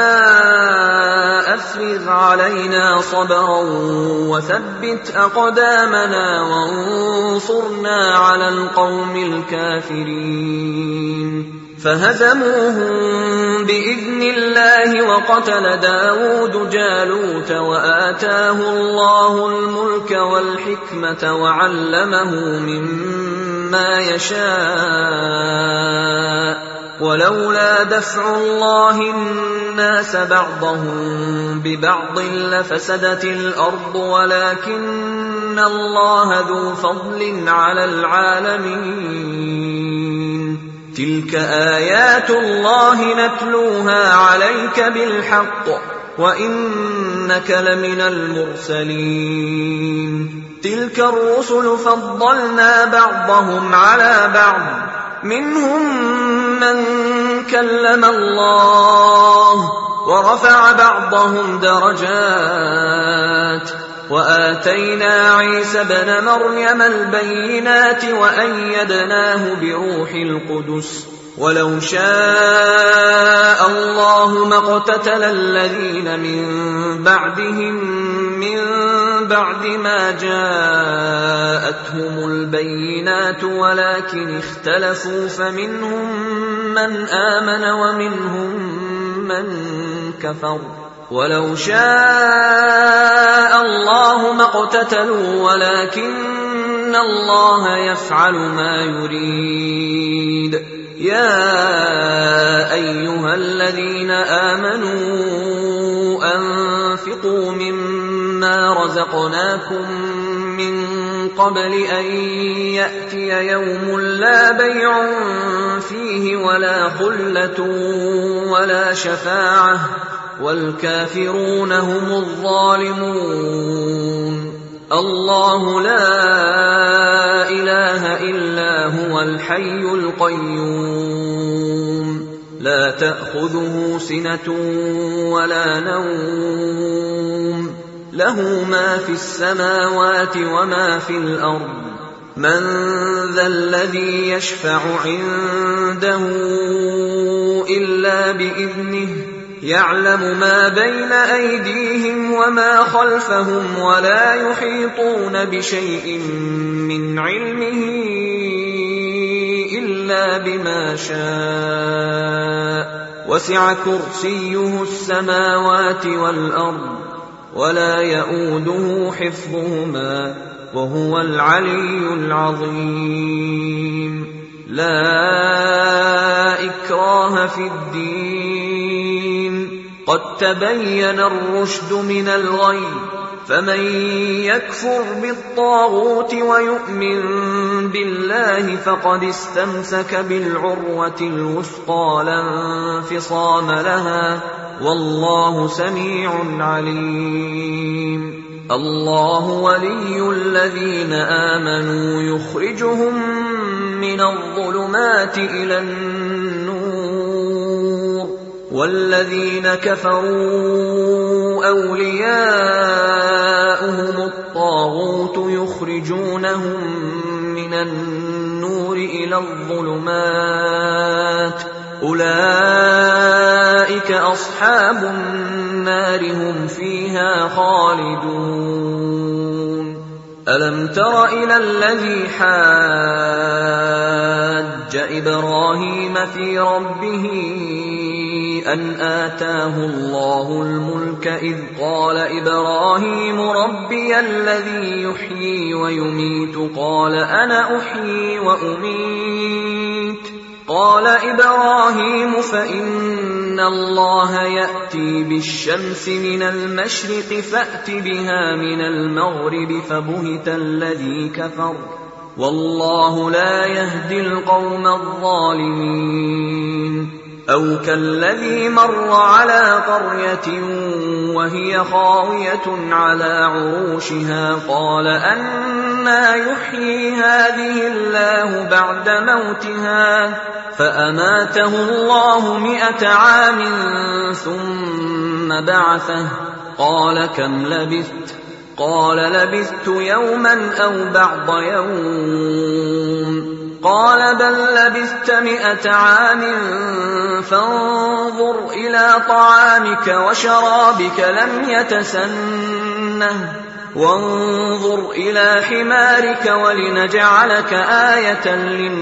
أفرغ علينا صبرا وثبت أقدامنا وانصرنا على القوم الكافرين. فهزموهم بإذن الله وقتل داود جالوت وآتاه الله الملك والحكمة وعلمه مما يشاء ولولا دفع الله الناس بعضهم ببعض لفسدت الأرض ولكن الله ذو فضل على العالمين. تلك آيات الله نتلوها عليك بالحق وإنك لمن المرسلين. تلك الرسل فضلنا بعضهم على بعض منهم من كلم الله ورفع بعضهم درجات وآتينا عيسى ابن مريم البينات وأيدناه بروح القدس ولو شاء الله ما اقتتل الذين من بعدهم من بعد ما جاءتهم البينات ولكن اختلفوا فمنهم من آمن ومنهم من كفر ولو شاء الله ما اقتتلوا ولكن الله يفعل ما يريد. يا أيها الذين آمنوا أنفقوا مما رزقناكم من قبل أن يأتي يوم لا بيع فيه ولا خلة ولا شفاعة والكافرون هم الظالمون. الله لا إله إلا هو الحي القيوم لا تأخذه سنة ولا نوم له ما في السماوات وما في الأرض. من ذا الذي يشفع عنده إلا بإذنه يعلم ما بين أيديهم وما خلفهم ولا يحيطون بشيء من علمه إلا بما شاء وسع كرسيه السماوات والأرض ولا يئوده حفظهما وهو العلي العظيم. لا إكراه في الدين قد تبين الرشد من الغي فمن يكفر بالطاغوت ويؤمن بالله فقد استمسك بالعروة الوثقى لا انفصام لها، والله سميع عليم. الله ولي الذين آمنوا يخرجهم من الظلمات إلى النور، والذين كفروا أولياؤهم الطاغوت يخرجونهم من النور إلى الظلمات، أولئك أصحاب النار هم فيها خالدون. ألم تر إلى الذي حاج إبراهيم في ربه أن آتاه الله الملك إذ قال إبراهيم ربي الذي يحيي ويميت قال أنا أحيي وأميت قال إبراهيم فإن الله يأتي بالشمس من المشرق فأت بها من المغرب فبهت الذي كفر والله لا يهدي القوم الظالمين. أو كالذي مر على قرية وهي خاوية على عروشها قال أنى يحيي هذه الله بعد موتها فأماته الله مئة عام ثم بعثه قال كم لبثت قال لبثت يوما أو بعض يوم قال بل لبثت مئة عام فانظر إلى طعامك وشرابك لم يتسنه وانظر إلى حمارك ولنجعلك آية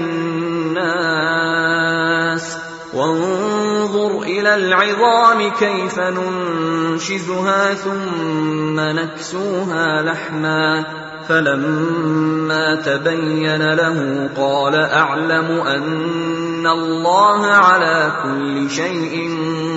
للناس وانظر إلى العظام كيف ننشزها ثم نكسوها لحما فلما تبين له قال أعلم أن الله على كل شيء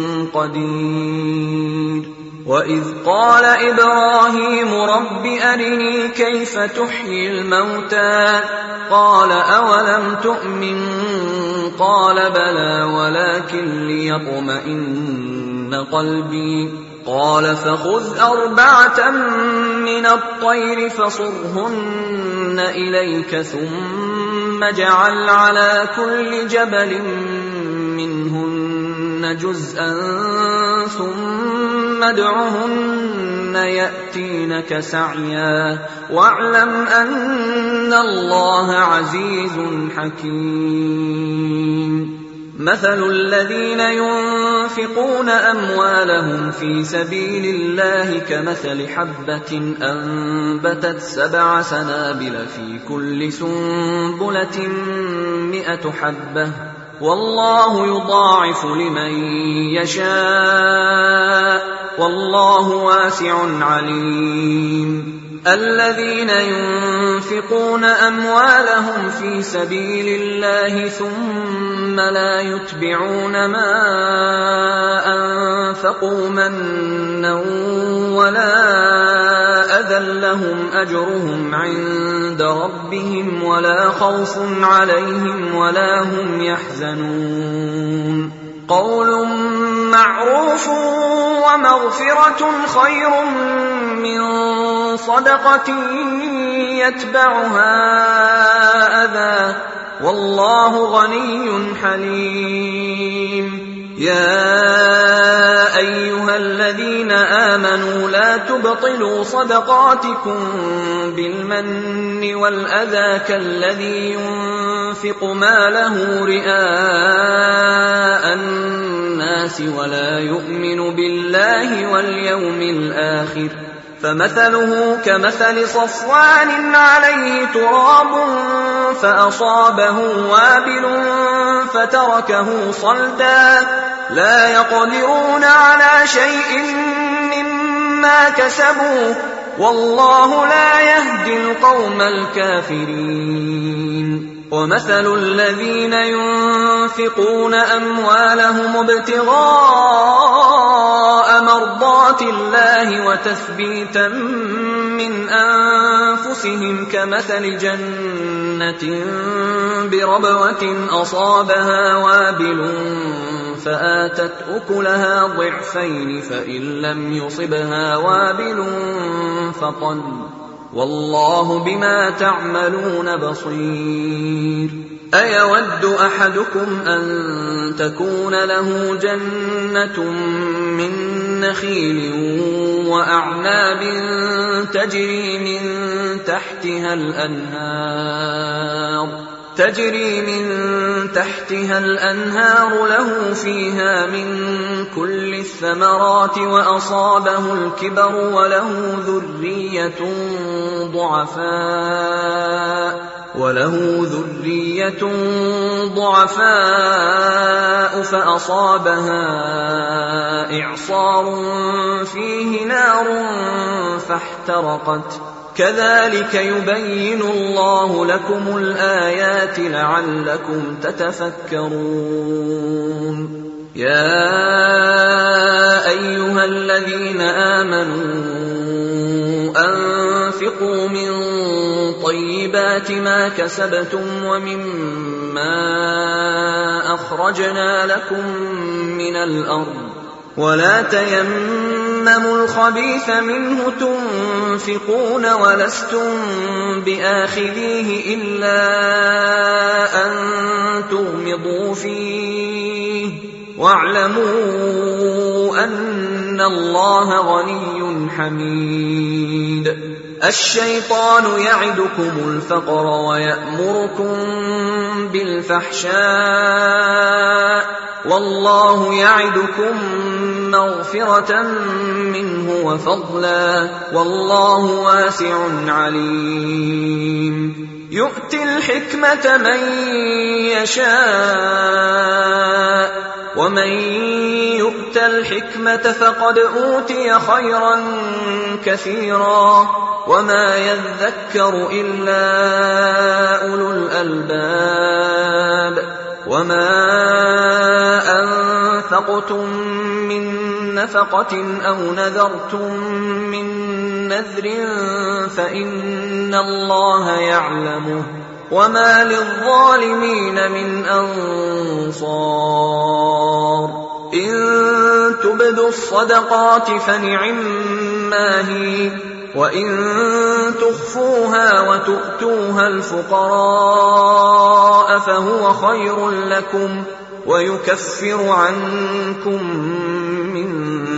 قدير. وإذ قال إبراهيم رب أرني كيف تحيي الموتى قال أولم تؤمن قال بلى ولكن ليطمئن قلبي قال فخذ أربعة من الطير فصرهن إليك ثم اجعل على كل جبل منهن جزءا ثم ادعهن يأتينك سعيا واعلم أن الله عزيز حكيم. مثل الذين ينفقون أموالهم في سبيل الله كمثل حبة أنبتت سبع سنابل في كل سنبلة مئة حبة والله يضاعف لمن يشاء والله واسع عليم. الذين ينفقون أموالهم في سبيل الله ثم لا يتبعون ما أنفقوا منا ولا أذى لهم أجرهم عند ربهم ولا خوف عليهم ولا هم يحزنون. قول معروف ومغفرة خير من صدقة يتبعها أذى والله غني حليم. يا أيها الذين آمنوا لا تبطلوا صدقاتكم بالمن والأذى كالذي ينفق ماله رئاء الناس ولا يؤمن بالله واليوم الآخر فمثله كمثل صفوان عليه تراب فأصابه وابل فتركه صلدا لا يقدرون على شيء مما كسبوا والله لا يهدي القوم الكافرين. ومثل الذين ينفقون أموالهم ابتغاء مرضات الله الله وتثبيتا من أنفسهم كمثل جنة بربوة أصابها وابل فآتت أكلها ضعفين فإن لم يصبها وابل فطل والله بما تعملون بصير. أيود أحدكم أن تكون له جنة من نخيل وأعناب تجري من تحتها الأنهار تجري من تحتها الأنهار له فيها من كل الثمرات وأصابه الكبر وله ذرية ضعفاء وله ذرية ضعفاء فأصابها إعصار فيه نار فاحترقت كذلك يبين الله لكم الآيات لعلكم تتفكرون. يا أيها الذين آمنوا أنفقوا من طيبات ما كسبتم ومما أخرجنا لكم من الأرض ولا تيمموا الخبيث منه تنفقون ولستم بآخذيه إلا أن تغمضوا فيه واعلموا أن الله غني حميد. الشيطان يعدكم الفقر ويأمركم بالفحشاء والله يعدكم مغفرة منه وفضلا والله واسع عليم. يؤتي الحكمة من يشاء ومن يؤت الحكمة فقد أوتي خيرا كثيرا وما يذكر إلا أولو الألباب. وما أنفقتم من نفقة أو نذرتم من نذر فإن الله يعلمه وما للظالمين من أنصار. إن تبدوا الصدقات فنعما هي وإن تخفوها وتؤتوها الفقراء فهو خير لكم ويكفر عنكم من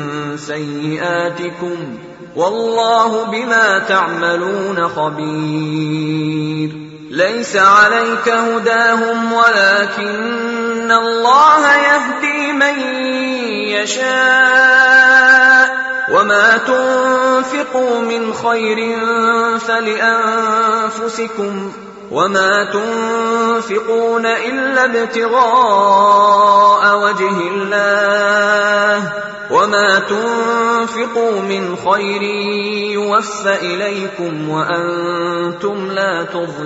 سيئاتكم والله بما تعملون خبير. ليس عليك هداهم ولكن الله يهدي من يشاء وما تنفقوا من خير فلأنفسكم وما تنفقون إلا ابتغاء وجه الله وما تنفقوا من خير يوفى إليكم وأنتم لا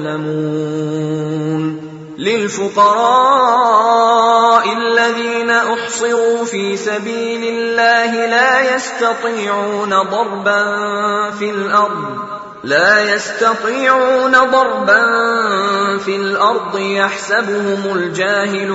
تظلمون. للفقراء الذين أحصروا في سبيل الله لا يستطيعون ضربا في الأرض لا يستطيعون ضربا في الأرض يحسبهم الجاهل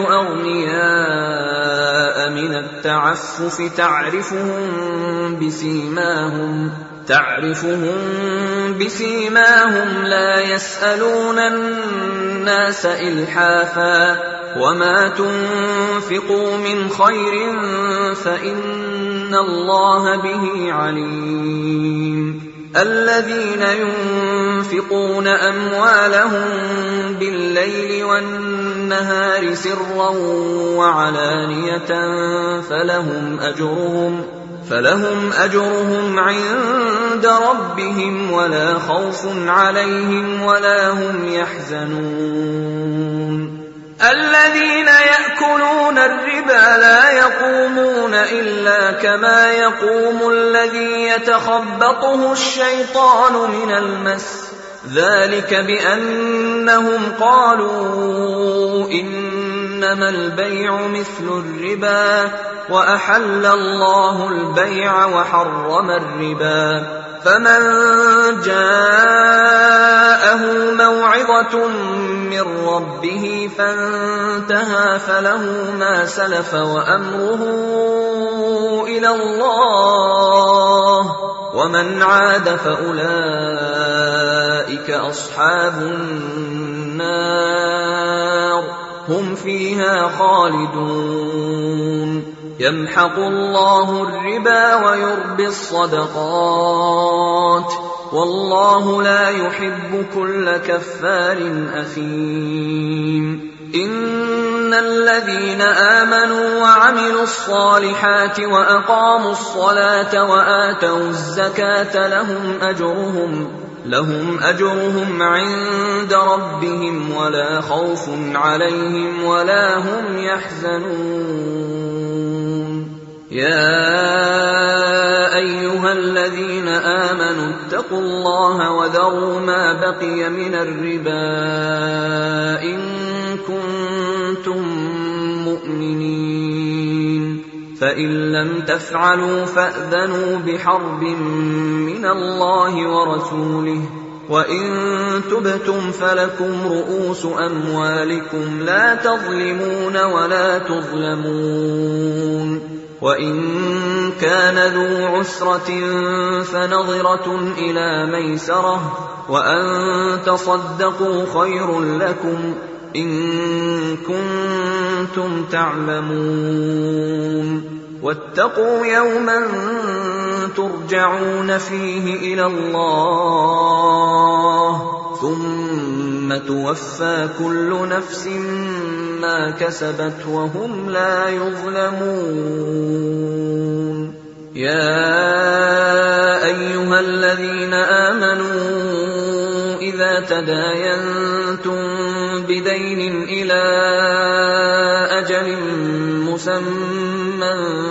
أغنياء من التعفف تعرفهم بسيماهم تعرفهم بسيماهم لا يسألون الناس إلحافا وما تنفقوا من خير فإن الله به عليم. الذين ينفقون أموالهم بالليل والنهار سرا وعلانية فلهم أجرهم فلهم أجرهم عند ربهم ولا خوف عليهم ولا هم يحزنون. الذين يأكلون الربا لا يقومون إلا كما يقوم الذي يتخبطه الشيطان من المس ذلك بأنهم قالوا إن إنما البيع مثل الربا وأحل الله البيع وحرم الربا فمن جاءه موعظة من ربه فانتهى فله ما سلف وأمره إلى الله ومن عاد فأولئك أصحاب النار هم فيها خالدون يمحق الله الربا ويربي الصدقات والله لا يحب كل كفار أثيم إن الذين آمنوا وعملوا الصالحات وأقاموا الصلاة وآتوا الزكاة لهم أجرهم لهم أجرهم عند ربهم ولا خوف عليهم ولا هم يحزنون يا أيها الذين آمنوا اتقوا الله وذروا ما بقي من الربا إن كنتم مؤمنين فإن لم تفعلوا فأذنوا بحرب من الله ورسوله وإن تبتم فلكم رؤوس أموالكم لا تظلمون ولا تظلمون وإن كان ذو عسرة فنظرة إلى ميسرة وأن تصدقوا خير لكم إن كنتم تعلمون واتقوا يوما ترجعون فيه إلى الله ثم توفى كل نفس ما كسبت وهم لا يظلمون يا أيها الذين آمنوا إذا تداينتم بدين إلى أجل مسمى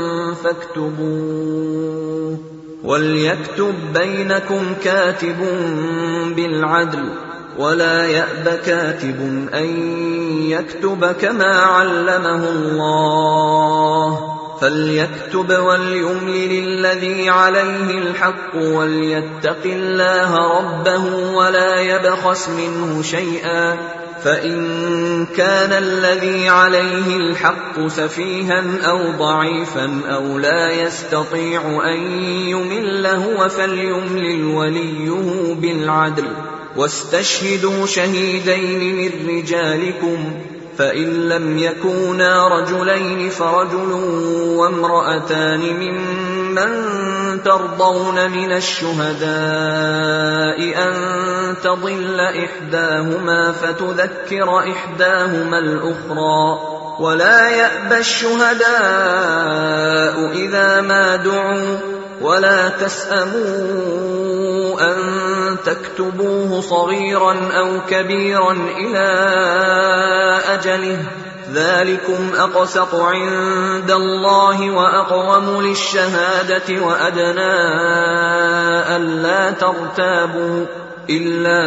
فاكتبوه وليكتب بينكم كاتب بالعدل ولا يأب كاتب أن يكتب كما علمه الله فليكتب وليملل الذي عليه الحق وليتق الله ربه ولا يبخس منه شيئا فإن كان الذي عليه الحق سفيها أو ضعيفا أو لا يستطيع أن يمل هو فليملل وليه بالعدل واستشهدوا شهيدين من رجالكم فإن لم يكونا رجلين فرجل وامرأتان ممن ترضون من الشهداء أن تضل إحداهما فتذكر إحداهما الأخرى ولا يأبى الشهداء إذا ما دعوا ولا تسأموا أن تكتبوه صغيرا أو كبيرا إلى أجله ذلكم أقسط عند الله وأقوم للشهادة وأدنى ألا ترتابوا إلا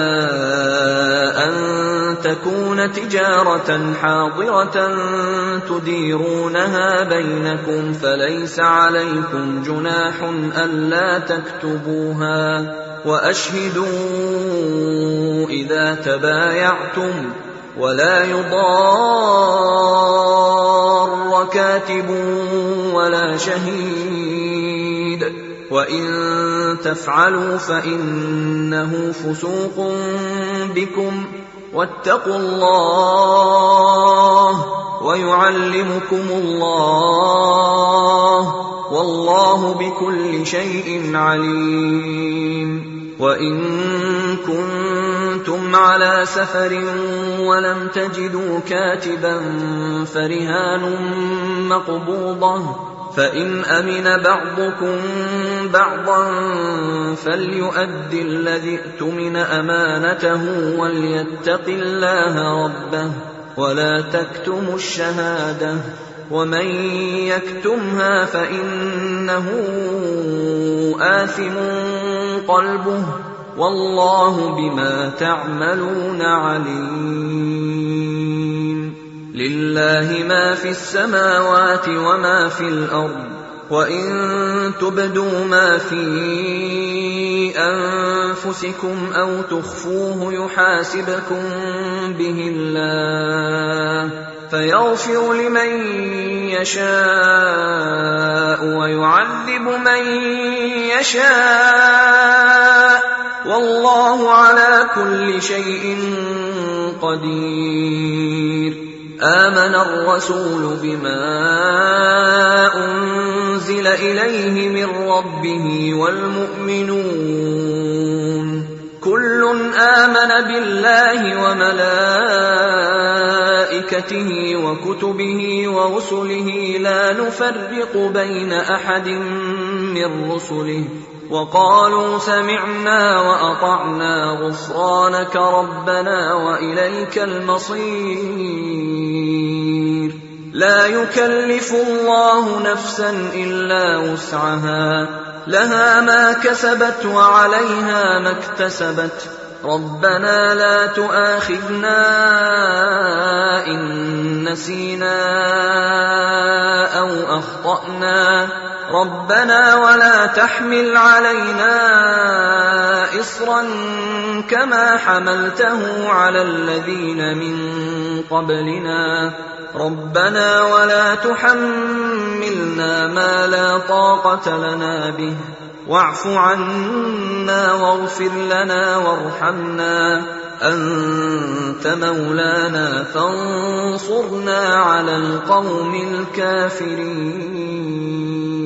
أن تكون تجارة حاضرة تديرونها بينكم فليس عليكم جناح ألا تكتبوها وأشهدوا إذا تبايعتم ولا يضار كاتب ولا شهيد وإن تفعلوا فإنه فسوق بكم واتقوا الله ويعلمكم الله والله بكل شيء عليم وإن كنتم على سفر ولم تجدوا كاتبا فرهان مقبوضة فإن أمن بعضكم بعضا فليؤد الذي اؤتمن أمانته وليتق الله ربه ولا تكتموا الشهادة ومن يكتمها فإنه آثم قلبه والله بما تعملون عليم لله ما في السماوات وما في الأرض وإن تبدوا ما في أنفسكم أو تخفوه يحاسبكم به الله فيغفر لمن يشاء ويعذب من يشاء والله على كل شيء قدير. آمن الرسول بما أنزل إليه من ربه والمؤمنون كل آمن بالله وملائكته وكتبه ورسله لا نفرق بين أحد من رسله وقالوا سمعنا وأطعنا غفرانك ربنا وإليك المصير. لا يكلف الله نفسا إلا وسعها لها ما كسبت وعليها ما اكتسبت ربنا لا تؤاخذنا إن نسينا أو أخطأنا ربنا ولا تحمل علينا إصرا كما حملته على الذين من قبلنا ربنا ولا تحملنا ما لا طاقة لنا به واعف عنا واغفر لنا وارحمنا أنت مولانا فانصرنا على القوم الكافرين.